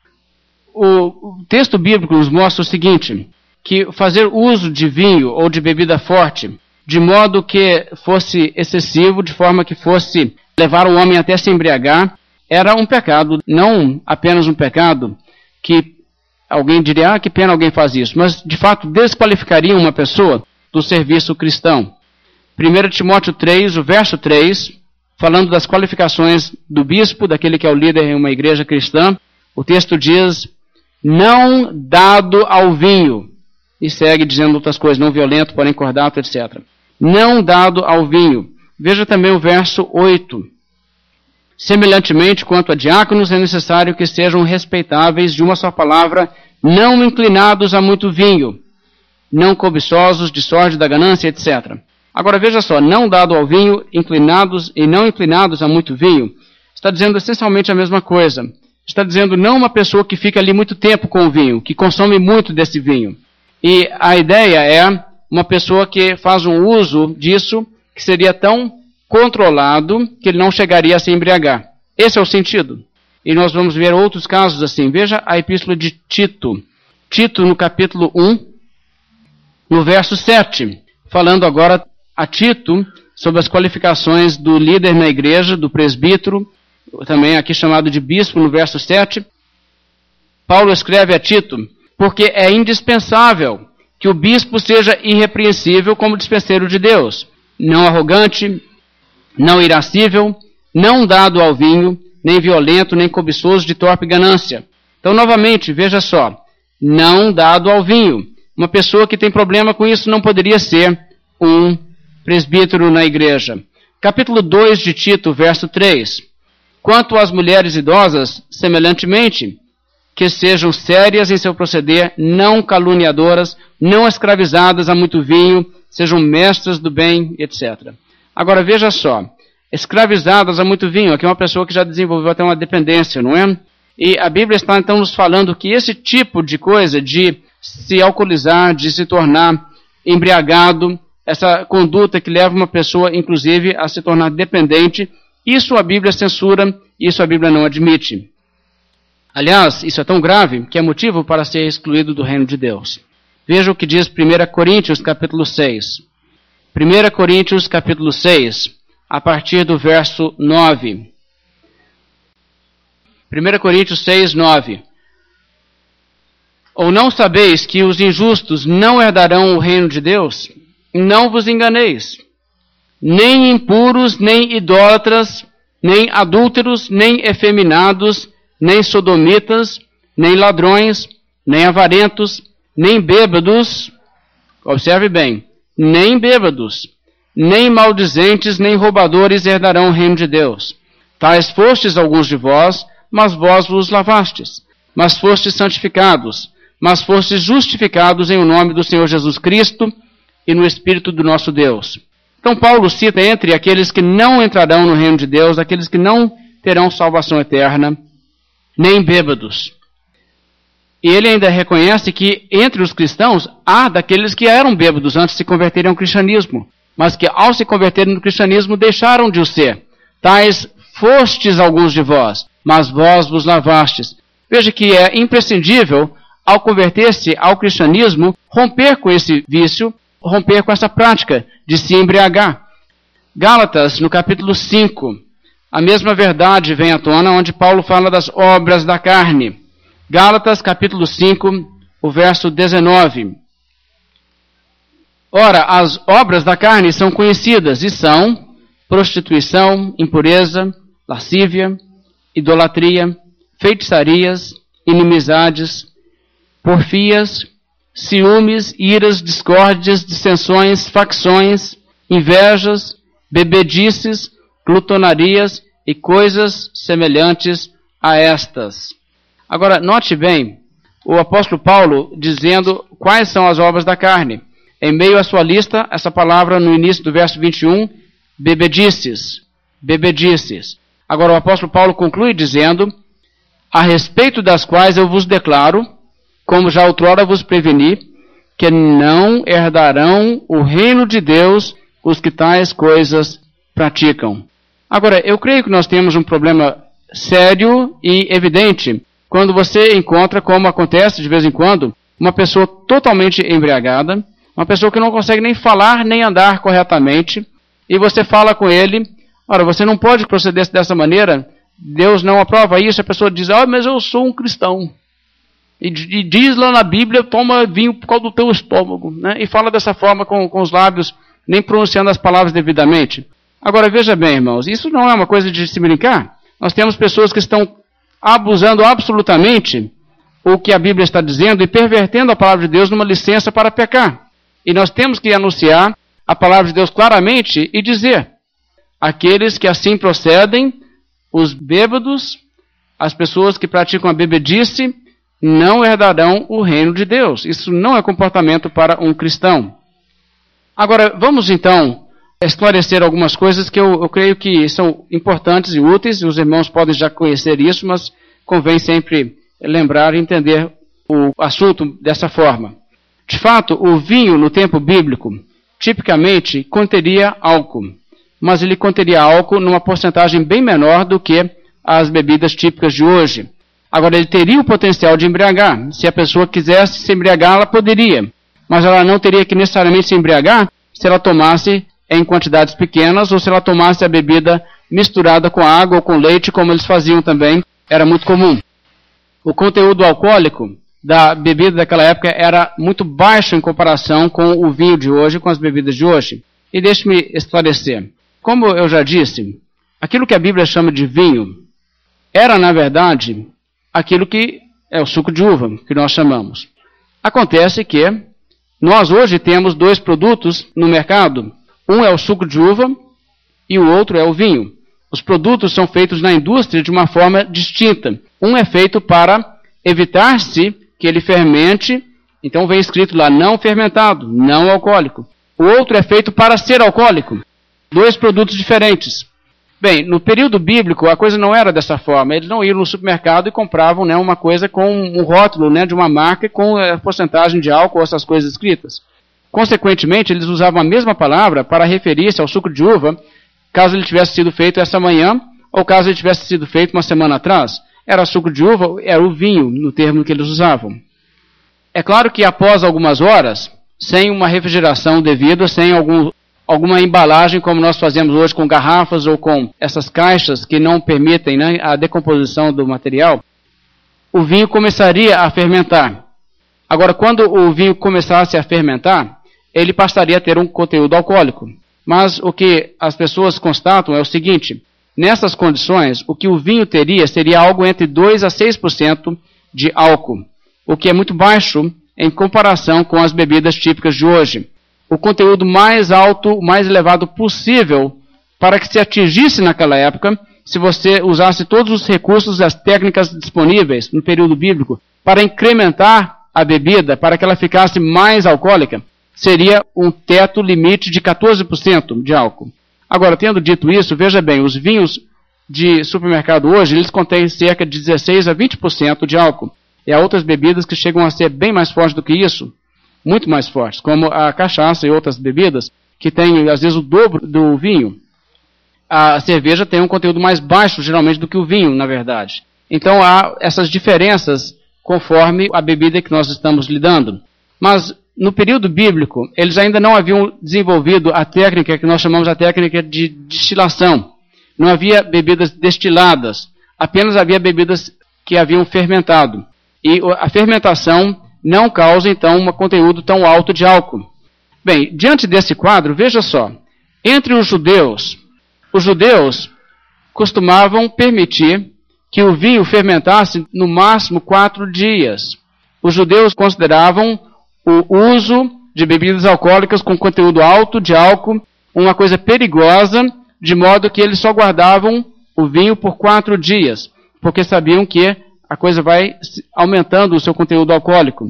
O texto bíblico nos mostra o seguinte, que fazer uso de vinho ou de bebida forte, de modo que fosse excessivo, de forma que fosse levar o homem até se embriagar, era um pecado, não apenas um pecado que alguém diria, ah, que pena alguém faz isso, mas de fato desqualificaria uma pessoa do serviço cristão. primeira Timóteo três, o verso três, falando das qualificações do bispo, daquele que é o líder em uma igreja cristã, o texto diz, não dado ao vinho, e segue dizendo outras coisas, não violento, porém cordato, etcétera. Não dado ao vinho. Veja também o verso oito. Semelhantemente, quanto a diáconos, é necessário que sejam respeitáveis de uma só palavra, não inclinados a muito vinho, não cobiçosos de sorte da ganância, etcétera. Agora veja só, não dado ao vinho, inclinados e não inclinados a muito vinho, está dizendo essencialmente a mesma coisa. Está dizendo não uma pessoa que fica ali muito tempo com o vinho, que consome muito desse vinho. E a ideia é uma pessoa que faz um uso disso que seria tão controlado que ele não chegaria a se embriagar. Esse é o sentido. E nós vamos ver outros casos assim. Veja a epístola de Tito. Tito no capítulo um, no verso sete. Falando agora a Tito sobre as qualificações do líder na igreja, do presbítero, também aqui chamado de bispo no verso sete. Paulo escreve a Tito, porque é indispensável que o bispo seja irrepreensível como dispenseiro de Deus, não arrogante, não irascível, não dado ao vinho, nem violento, nem cobiçoso de torpe ganância. Então, novamente, veja só, não dado ao vinho. Uma pessoa que tem problema com isso não poderia ser um presbítero na igreja. Capítulo dois de Tito, verso três. Quanto às mulheres idosas, semelhantemente, que sejam sérias em seu proceder, não caluniadoras, não escravizadas a muito vinho, sejam mestras do bem, etcétera. Agora veja só, escravizadas a muito vinho, aqui é uma pessoa que já desenvolveu até uma dependência, não é? E a Bíblia está então nos falando que esse tipo de coisa, de se alcoolizar, de se tornar embriagado, essa conduta que leva uma pessoa, inclusive, a se tornar dependente, isso a Bíblia censura, isso a Bíblia não admite. Aliás, isso é tão grave que é motivo para ser excluído do reino de Deus. Veja o que diz primeira Coríntios, capítulo seis. primeira Coríntios, capítulo seis, a partir do verso nove. primeira Coríntios seis, nove. Ou não sabeis que os injustos não herdarão o reino de Deus? Não vos enganeis. Nem impuros, nem idólatras, nem adúlteros, nem efeminados, nem sodomitas, nem ladrões, nem avarentos, nem bêbados, observe bem, nem bêbados, nem maldizentes, nem roubadores herdarão o reino de Deus. Tais fostes alguns de vós, mas vós vos lavastes, mas fostes santificados, mas fostes justificados em o nome do Senhor Jesus Cristo e no Espírito do nosso Deus. Então Paulo cita entre aqueles que não entrarão no reino de Deus, aqueles que não terão salvação eterna, nem bêbados. E ele ainda reconhece que entre os cristãos há daqueles que eram bêbados antes de se converterem ao cristianismo, mas que ao se converterem no cristianismo deixaram de o ser. Tais fostes alguns de vós, mas vós vos lavastes. Veja que é imprescindível, ao converter-se ao cristianismo, romper com esse vício, romper com essa prática de se embriagar. Gálatas, no capítulo cinco, a mesma verdade vem à tona, onde Paulo fala das obras da carne. Gálatas, capítulo cinco, o verso dezenove. Ora, as obras da carne são conhecidas e são prostituição, impureza, lascívia, idolatria, feitiçarias, inimizades, porfias, ciúmes, iras, discórdias, dissensões, facções, invejas, bebedices, glutonarias e coisas semelhantes a estas. Agora, note bem, o apóstolo Paulo dizendo quais são as obras da carne. Em meio à sua lista, essa palavra no início do verso vinte e um, bebedices, bebedices. Agora o apóstolo Paulo conclui dizendo, a respeito das quais eu vos declaro, como já outrora vos preveni, que não herdarão o reino de Deus os que tais coisas praticam. Agora, eu creio que nós temos um problema sério e evidente quando você encontra, como acontece de vez em quando, uma pessoa totalmente embriagada, uma pessoa que não consegue nem falar nem andar corretamente, e você fala com ele, ora, você não pode proceder dessa maneira, Deus não aprova isso, a pessoa diz, ah, mas eu sou um cristão. E, e diz lá na Bíblia, toma vinho por causa do teu estômago, né? E fala dessa forma com, com os lábios, nem pronunciando as palavras devidamente. Agora, veja bem, irmãos, isso não é uma coisa de se brincar. Nós temos pessoas que estão abusando absolutamente o que a Bíblia está dizendo e pervertendo a palavra de Deus numa licença para pecar. E nós temos que anunciar a palavra de Deus claramente e dizer, aqueles que assim procedem, os bêbados, as pessoas que praticam a bebedice, não herdarão o reino de Deus. Isso não é comportamento para um cristão. Agora, vamos então esclarecer algumas coisas que eu, eu creio que são importantes e úteis, e os irmãos podem já conhecer isso, mas convém sempre lembrar e entender o assunto dessa forma. De fato, o vinho no tempo bíblico, tipicamente, conteria álcool, mas ele conteria álcool numa porcentagem bem menor do que as bebidas típicas de hoje. Agora, ele teria o potencial de embriagar. Se a pessoa quisesse se embriagar, ela poderia. Mas ela não teria que necessariamente se embriagar se ela tomasse em quantidades pequenas ou se ela tomasse a bebida misturada com água ou com leite, como eles faziam também. Era muito comum. O conteúdo alcoólico da bebida daquela época era muito baixo em comparação com o vinho de hoje, com as bebidas de hoje. E deixe-me esclarecer. Como eu já disse, aquilo que a Bíblia chama de vinho era, na verdade, aquilo que é o suco de uva, que nós chamamos. Acontece que nós hoje temos dois produtos no mercado. Um é o suco de uva e o outro é o vinho. Os produtos são feitos na indústria de uma forma distinta. Um é feito para evitar-se que ele fermente, então vem escrito lá, não fermentado, não alcoólico. O outro é feito para ser alcoólico. Dois produtos diferentes. Bem, no período bíblico a coisa não era dessa forma. Eles não iam no supermercado e compravam, né, uma coisa com um rótulo, né, de uma marca com a porcentagem de álcool, essas coisas escritas. Consequentemente, eles usavam a mesma palavra para referir-se ao suco de uva, caso ele tivesse sido feito essa manhã, ou caso ele tivesse sido feito uma semana atrás. Era suco de uva, era o vinho, no termo que eles usavam. É claro que após algumas horas, sem uma refrigeração devida, sem algum, alguma embalagem como nós fazemos hoje com garrafas ou com essas caixas que não permitem, né, a decomposição do material, o vinho começaria a fermentar. Agora, quando o vinho começasse a fermentar, ele passaria a ter um conteúdo alcoólico. Mas o que as pessoas constatam é o seguinte: nessas condições, o que o vinho teria seria algo entre dois a seis por cento de álcool, o que é muito baixo em comparação com as bebidas típicas de hoje. O conteúdo mais alto, mais elevado possível para que se atingisse naquela época, se você usasse todos os recursos e as técnicas disponíveis no período bíblico para incrementar a bebida, para que ela ficasse mais alcoólica, seria um teto limite de quatorze por cento de álcool. Agora, tendo dito isso, veja bem, os vinhos de supermercado hoje, eles contêm cerca de dezesseis a vinte por cento de álcool. E há outras bebidas que chegam a ser bem mais fortes do que isso, muito mais fortes, como a cachaça e outras bebidas, que têm, às vezes, o dobro do vinho. A cerveja tem um conteúdo mais baixo, geralmente, do que o vinho, na verdade. Então, há essas diferenças conforme a bebida que nós estamos lidando. Mas, no período bíblico, eles ainda não haviam desenvolvido a técnica que nós chamamos a técnica de destilação. Não havia bebidas destiladas, apenas havia bebidas que haviam fermentado. E a fermentação não causa, então, um conteúdo tão alto de álcool. Bem, diante desse quadro, veja só. Entre os judeus, os judeus costumavam permitir que o vinho fermentasse no máximo quatro dias. Os judeus consideravam o uso de bebidas alcoólicas com conteúdo alto de álcool uma coisa perigosa, de modo que eles só guardavam o vinho por quatro dias, porque sabiam que a coisa vai aumentando o seu conteúdo alcoólico.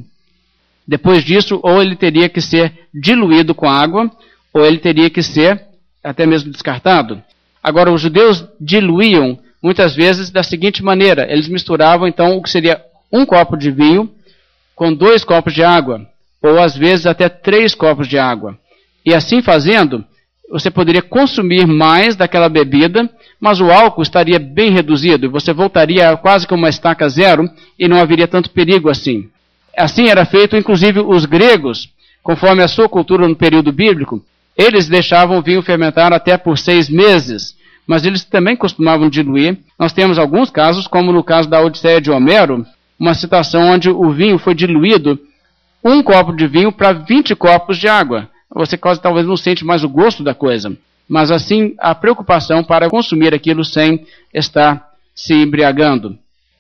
Depois disso, ou ele teria que ser diluído com água, ou ele teria que ser até mesmo descartado. Agora, os judeus diluíam, muitas vezes, da seguinte maneira. Eles misturavam, então, o que seria um copo de vinho com dois copos de água, ou às vezes até três copos de água. E assim fazendo, você poderia consumir mais daquela bebida, mas o álcool estaria bem reduzido, e você voltaria a quase que uma estaca zero, e não haveria tanto perigo assim. Assim era feito, inclusive, os gregos, conforme a sua cultura no período bíblico, eles deixavam o vinho fermentar até por seis meses, mas eles também costumavam diluir. Nós temos alguns casos, como no caso da Odisseia de Homero, uma citação onde o vinho foi diluído, um copo de vinho para vinte copos de água. Você quase talvez não sente mais o gosto da coisa, mas assim a preocupação para consumir aquilo sem estar se embriagando.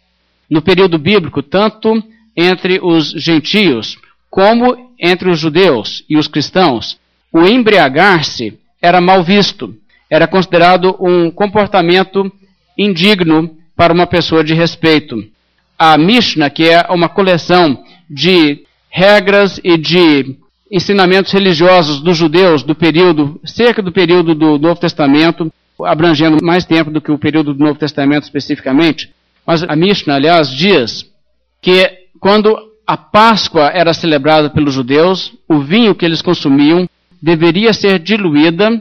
No período bíblico, tanto entre os gentios como entre os judeus e os cristãos, o embriagar-se era mal visto, era considerado um comportamento indigno para uma pessoa de respeito. A Mishnah, que é uma coleção de regras e de ensinamentos religiosos dos judeus do período, cerca do período do Novo Testamento, abrangendo mais tempo do que o período do Novo Testamento especificamente, mas a Mishnah, aliás, diz que quando a Páscoa era celebrada pelos judeus, o vinho que eles consumiam deveria ser diluída,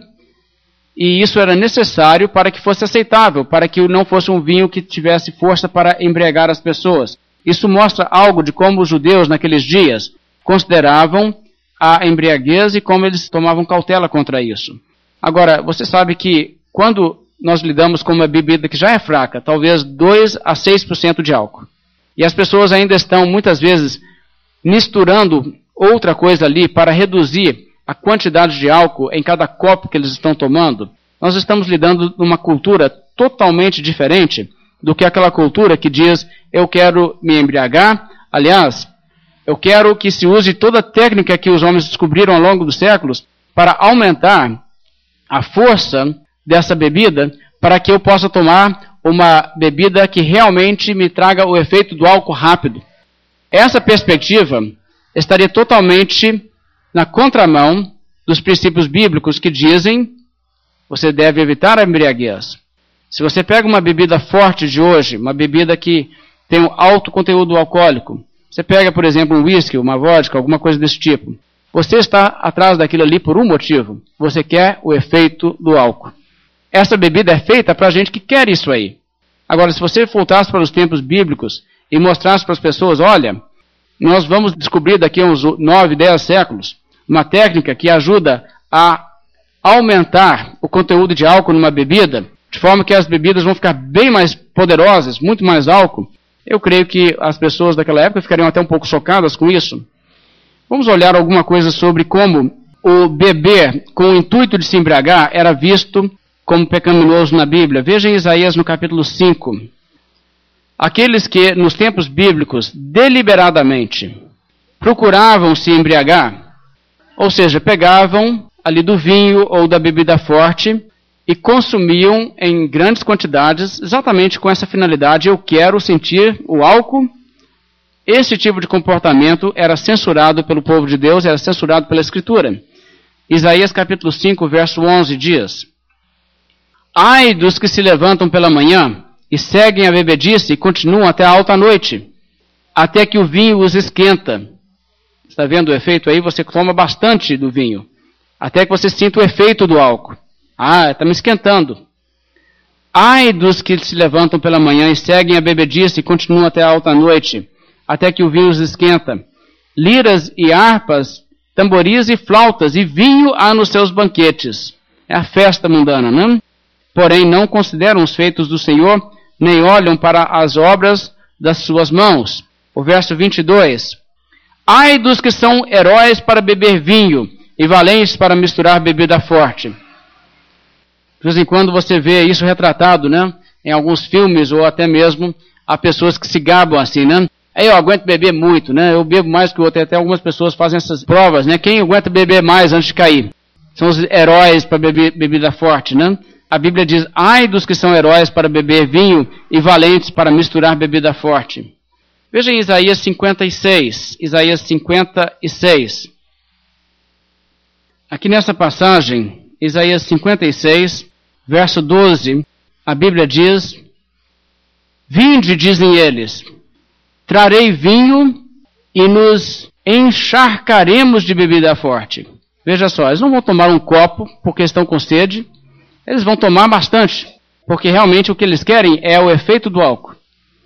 e isso era necessário para que fosse aceitável, para que não fosse um vinho que tivesse força para embriagar as pessoas. Isso mostra algo de como os judeus naqueles dias consideravam a embriaguez e como eles tomavam cautela contra isso. Agora, você sabe que quando nós lidamos com uma bebida que já é fraca, talvez dois a seis por cento de álcool, e as pessoas ainda estão muitas vezes misturando outra coisa ali para reduzir a quantidade de álcool em cada copo que eles estão tomando, nós estamos lidando numa cultura totalmente diferente do que aquela cultura que diz, eu quero me embriagar, aliás, eu quero que se use toda a técnica que os homens descobriram ao longo dos séculos para aumentar a força dessa bebida, para que eu possa tomar uma bebida que realmente me traga o efeito do álcool rápido. Essa perspectiva estaria totalmente na contramão dos princípios bíblicos que dizem você deve evitar a embriaguez. Se você pega uma bebida forte de hoje, uma bebida que tem um alto conteúdo alcoólico, você pega, por exemplo, um whisky, uma vodka, alguma coisa desse tipo, você está atrás daquilo ali por um motivo. Você quer o efeito do álcool. Essa bebida é feita para a gente que quer isso aí. Agora, se você voltasse para os tempos bíblicos e mostrasse para as pessoas, olha, nós vamos descobrir daqui a uns nove, dez séculos uma técnica que ajuda a aumentar o conteúdo de álcool numa bebida, de forma que as bebidas vão ficar bem mais poderosas, muito mais álcool. Eu creio que as pessoas daquela época ficariam até um pouco chocadas com isso. Vamos olhar alguma coisa sobre como o beber com o intuito de se embriagar era visto como pecaminoso na Bíblia. Veja em Isaías no capítulo cinco. Aqueles que nos tempos bíblicos deliberadamente procuravam se embriagar, ou seja, pegavam ali do vinho ou da bebida forte e consumiam em grandes quantidades exatamente com essa finalidade, eu quero sentir o álcool Esse tipo de comportamento era censurado pelo povo de Deus, era censurado pela Escritura. Isaías capítulo cinco, verso onze diz: Ai dos que se levantam pela manhã e seguem a bebedice e continuam até a alta noite, até que o vinho os esquenta. Está vendo o efeito aí? Você toma bastante do vinho, até que você sinta o efeito do álcool. Ah, está me esquentando. Ai dos que se levantam pela manhã e seguem a bebedice e continuam até a alta noite, até que o vinho os esquenta. Liras e harpas, tamboris e flautas, e vinho há nos seus banquetes. É a festa mundana, não? Porém, não consideram os feitos do Senhor, nem olham para as obras das suas mãos. O verso vinte e dois. Ai dos que são heróis para beber vinho, e valentes para misturar bebida forte. De vez em quando você vê isso retratado, né? Em alguns filmes, ou até mesmo há pessoas que se gabam assim, né? Aí eu aguento beber muito, né? Eu bebo mais que o outro. Até algumas pessoas fazem essas provas, né? Quem aguenta beber mais antes de cair? São os heróis para beber bebida forte, né? A Bíblia diz, ai dos que são heróis para beber vinho e valentes para misturar bebida forte. Veja em Isaías cinquenta e seis. Isaías cinquenta e seis. Aqui nessa passagem, Isaías cinquenta e seis, verso doze, a Bíblia diz, vinde, dizem eles, trarei vinho e nos encharcaremos de bebida forte. Veja só, eles não vão tomar um copo porque estão com sede, eles vão tomar bastante, porque realmente o que eles querem é o efeito do álcool.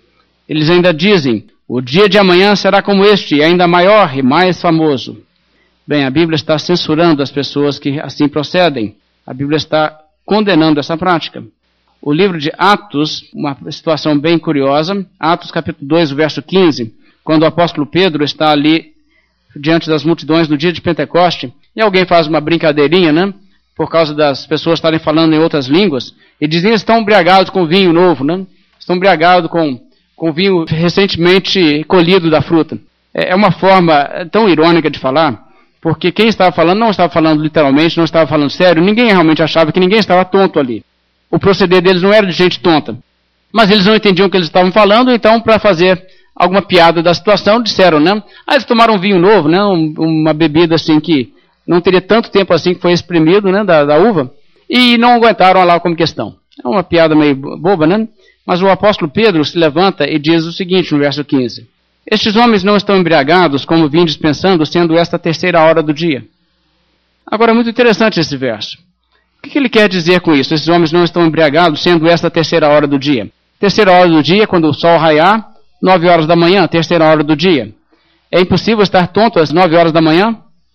Eles ainda dizem, o dia de amanhã será como este, ainda maior e mais famoso. Bem, a Bíblia está censurando as pessoas que assim procedem. A Bíblia está condenando essa prática. O livro de Atos, uma situação bem curiosa, Atos capítulo dois, verso quinze, quando o apóstolo Pedro está ali diante das multidões no dia de Pentecoste, e alguém faz uma brincadeirinha, né? Por causa das pessoas estarem falando em outras línguas, e dizem que estão embriagados com vinho novo, né? Estão embriagados com, com vinho recentemente colhido da fruta. É uma forma tão irônica de falar, porque quem estava falando não estava falando literalmente, não estava falando sério, ninguém realmente achava que ninguém estava tonto ali. O proceder deles não era de gente tonta. Mas eles não entendiam o que eles estavam falando, então, para fazer alguma piada da situação, disseram, né? Ah, eles tomaram um vinho novo, né? Um, uma bebida assim que não teria tanto tempo assim que foi exprimido, né? Da, da uva, e não aguentaram lá como questão. É uma piada meio boba, né? Mas o apóstolo Pedro se levanta e diz o seguinte no verso quinze. Estes homens não estão embriagados, como vim dispensando, sendo esta a terceira hora do dia. Agora, é muito interessante esse verso. O que ele quer dizer com isso? Esses homens não estão embriagados, sendo esta a terceira hora do dia. Terceira hora do dia, quando o sol raiar, nove horas da manhã, terceira hora do dia. É impossível estar tonto às nove horas da manhã?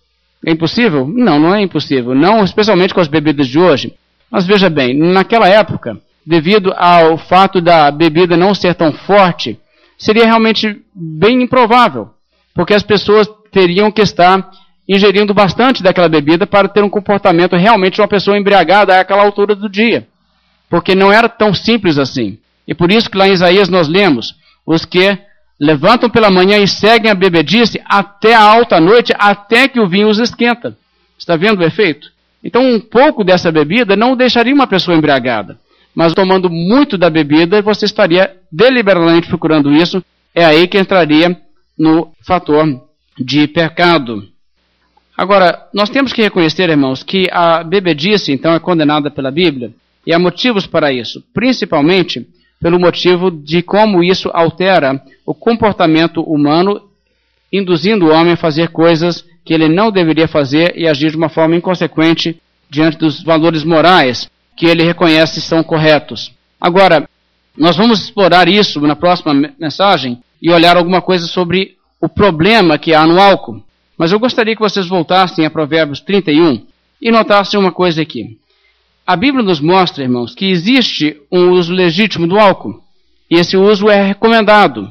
É impossível? Não, não é impossível. Não, especialmente com as bebidas de hoje. Mas veja bem, naquela época, devido ao fato da bebida não ser tão forte, seria realmente bem improvável, porque as pessoas teriam que estar ingerindo bastante daquela bebida para ter um comportamento realmente de uma pessoa embriagada àquela altura do dia, porque não era tão simples assim. E por isso que lá em Isaías nós lemos, os que levantam pela manhã e seguem a bebedice até a alta noite, até que o vinho os esquenta. Está vendo o efeito? Então um pouco dessa bebida não deixaria uma pessoa embriagada. Mas tomando muito da bebida, você estaria deliberadamente procurando isso. É aí que entraria no fator de pecado. Agora, nós temos que reconhecer, irmãos, que a bebedice, então, é condenada pela Bíblia. E há motivos para isso. Principalmente pelo motivo de como isso altera o comportamento humano, induzindo o homem a fazer coisas que ele não deveria fazer e agir de uma forma inconsequente diante dos valores morais que ele reconhece são corretos. Agora, nós vamos explorar isso na próxima mensagem e olhar alguma coisa sobre o problema que há no álcool. Mas eu gostaria que vocês voltassem a Provérbios trinta e um e notassem uma coisa aqui. A Bíblia nos mostra, irmãos, que existe um uso legítimo do álcool. E esse uso é recomendado.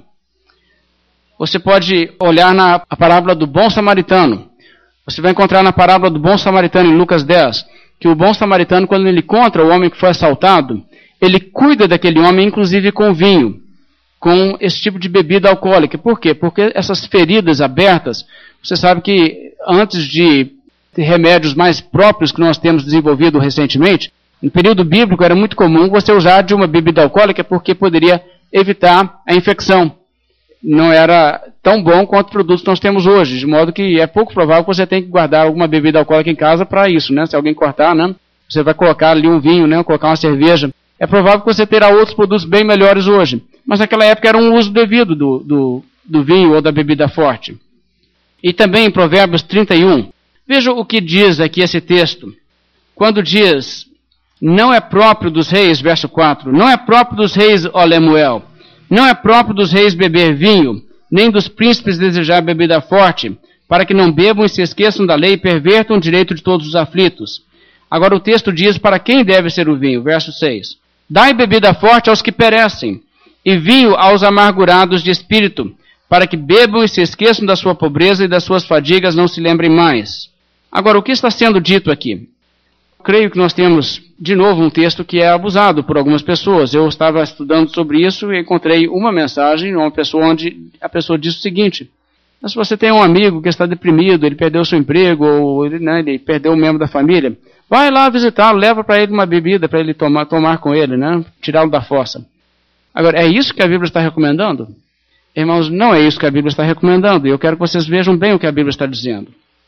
Você pode olhar na parábola do bom samaritano. Você vai encontrar na parábola do bom samaritano em Lucas dez, que o bom samaritano, quando ele encontra o homem que foi assaltado, ele cuida daquele homem, inclusive com vinho, com esse tipo de bebida alcoólica. Por quê? Porque essas feridas abertas, você sabe que antes de ter remédios mais próprios que nós temos desenvolvido recentemente, no período bíblico era muito comum você usar de uma bebida alcoólica porque poderia evitar a infecção. não era tão bom quanto os produtos que nós temos hoje, de modo que é pouco provável que você tenha que guardar alguma bebida alcoólica em casa para isso, né? Se alguém cortar, né? Você vai colocar ali um vinho, né? Colocar uma cerveja. É provável que você terá outros produtos bem melhores hoje. Mas naquela época era um uso devido do, do, do vinho ou da bebida forte. E também em Provérbios trinta e um. Veja o que diz aqui esse texto. Quando diz, não é próprio dos reis, verso quatro, não é próprio dos reis, ó Lemuel, não é próprio dos reis beber vinho, nem dos príncipes desejar bebida forte, para que não bebam e se esqueçam da lei e pervertam o direito de todos os aflitos. Agora o texto diz para quem deve ser o vinho, verso seis. Dai bebida forte aos que perecem, e vinho aos amargurados de espírito, para que bebam e se esqueçam da sua pobreza e das suas fadigas não se lembrem mais. Agora, o que está sendo dito aqui? Creio que nós temos, de novo, um texto que é abusado por algumas pessoas. Eu estava estudando sobre isso e encontrei uma mensagem, uma pessoa onde a pessoa diz o seguinte: se você tem um amigo que está deprimido, ele perdeu seu emprego, ou ele, né, ele perdeu um membro da família, vai lá visitá-lo, leva para ele uma bebida para ele tomar, tomar com ele, né, tirá-lo da fossa. Agora, é isso que a Bíblia está recomendando? Irmãos, não é isso que a Bíblia está recomendando, e eu quero que vocês vejam bem o que a Bíblia está dizendo.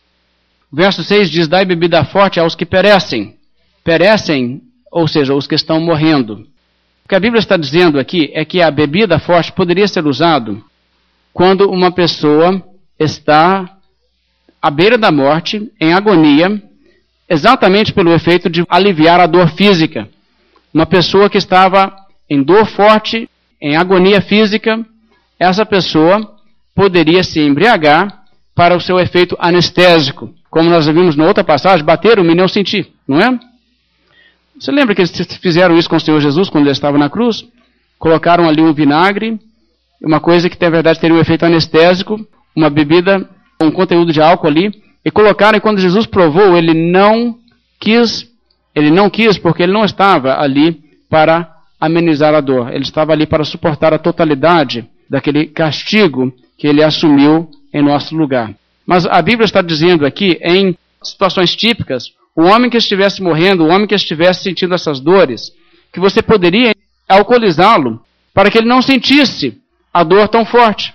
O verso seis diz, dai bebida forte aos que perecem. Perecem, ou seja, os que estão morrendo. O que a Bíblia está dizendo aqui é que a bebida forte poderia ser usado quando uma pessoa está à beira da morte, em agonia, exatamente pelo efeito de aliviar a dor física. Uma pessoa que estava em dor forte, em agonia física, essa pessoa poderia se embriagar para o seu efeito anestésico. Como nós vimos na outra passagem, bateram-me e não senti, não é? Você lembra que eles fizeram isso com o Senhor Jesus quando ele estava na cruz? Colocaram ali um vinagre, uma coisa que na verdade teria um efeito anestésico, uma bebida, um conteúdo de álcool ali, e colocaram, e quando Jesus provou, ele não quis, ele não quis porque ele não estava ali para amenizar a dor, ele estava ali para suportar a totalidade daquele castigo que ele assumiu em nosso lugar. Mas a Bíblia está dizendo aqui, em situações típicas, o homem que estivesse morrendo, o homem que estivesse sentindo essas dores, que você poderia alcoolizá-lo para que ele não sentisse a dor tão forte.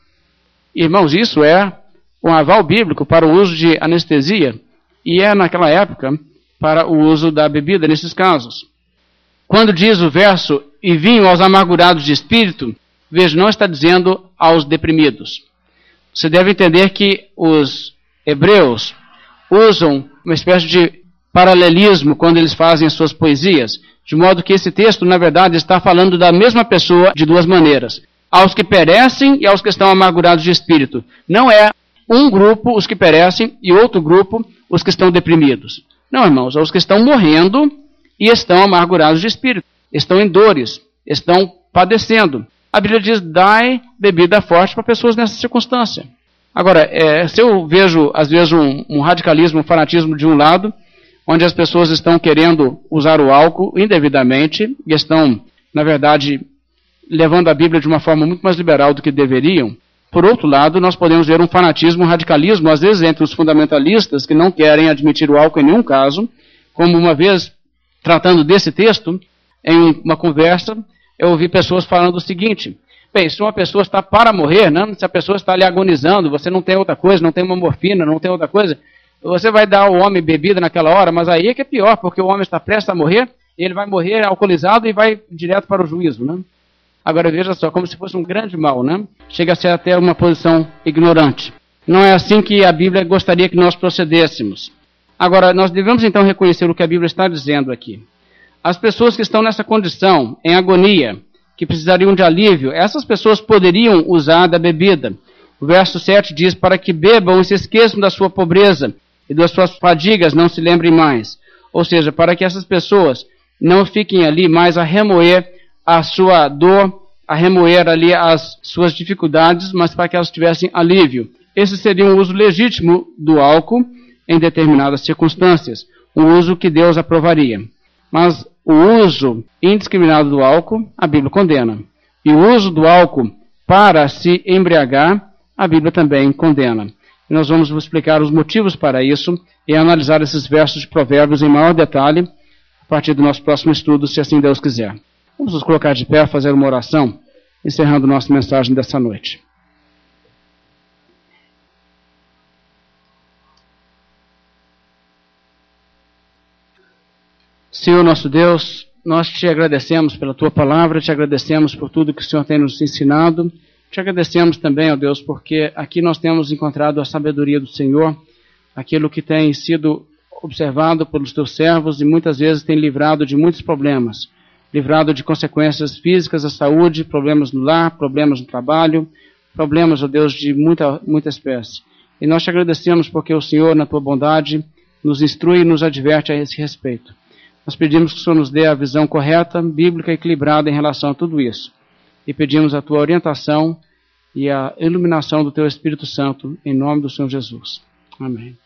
Irmãos, isso é um aval bíblico para o uso de anestesia e é, naquela época, para o uso da bebida nesses casos. Quando diz o verso, e vinho aos amargurados de espírito, veja, não está dizendo aos deprimidos. Você deve entender que os hebreus usam uma espécie de paralelismo quando eles fazem as suas poesias, de modo que esse texto, na verdade, está falando da mesma pessoa de duas maneiras. Aos que perecem e aos que estão amargurados de espírito. Não é um grupo os que perecem e outro grupo os que estão deprimidos. Não, irmãos, aos que estão morrendo e estão amargurados de espírito. Estão em dores, estão padecendo. A Bíblia diz, dai bebida forte para pessoas nessa circunstância. Agora, é, se eu vejo, às vezes, um, um radicalismo, um fanatismo de um lado, onde as pessoas estão querendo usar o álcool indevidamente e estão, na verdade, levando a Bíblia de uma forma muito mais liberal do que deveriam. Por outro lado, nós podemos ver um fanatismo, um radicalismo, às vezes, entre os fundamentalistas que não querem admitir o álcool em nenhum caso, como uma vez, tratando desse texto, em uma conversa, eu ouvi pessoas falando o seguinte, bem, se uma pessoa está para morrer, né? Se a pessoa está ali agonizando, você não tem outra coisa, não tem uma morfina, não tem outra coisa, você vai dar ao homem bebida naquela hora, mas aí é que é pior, porque o homem está prestes a morrer, e ele vai morrer alcoolizado e vai direto para o juízo, né? Agora veja só, como se fosse um grande mal, né? Chega a ser até uma posição ignorante. Não é assim que a Bíblia gostaria que nós procedêssemos. Agora, nós devemos então reconhecer o que a Bíblia está dizendo aqui. As pessoas que estão nessa condição, em agonia, que precisariam de alívio, essas pessoas poderiam usar da bebida. O verso sete diz, para que bebam e se esqueçam da sua pobreza e das suas fadigas não se lembrem mais. Ou seja, para que essas pessoas não fiquem ali mais a remoer a sua dor, a remoer ali as suas dificuldades, mas para que elas tivessem alívio. Esse seria um uso legítimo do álcool em determinadas circunstâncias, um uso que Deus aprovaria. Mas o uso indiscriminado do álcool, a Bíblia condena. E o uso do álcool para se embriagar, a Bíblia também condena. E nós vamos explicar os motivos para isso e analisar esses versos de Provérbios em maior detalhe a partir do nosso próximo estudo, se assim Deus quiser. Vamos nos colocar de pé, fazer uma oração, encerrando nossa mensagem dessa noite. Senhor nosso Deus, nós te agradecemos pela tua palavra, te agradecemos por tudo que o Senhor tem nos ensinado, te agradecemos também, ó Deus, porque aqui nós temos encontrado a sabedoria do Senhor, aquilo que tem sido observado pelos teus servos e muitas vezes tem livrado de muitos problemas, livrado de consequências físicas da saúde, problemas no lar, problemas no trabalho, problemas, ó Deus, de muita, muita espécie. E nós te agradecemos porque o Senhor, na tua bondade, nos instrui e nos adverte a esse respeito. Nós pedimos que o Senhor nos dê a visão correta, bíblica e equilibrada em relação a tudo isso. E pedimos a tua orientação e a iluminação do teu Espírito Santo, em nome do Senhor Jesus. Amém.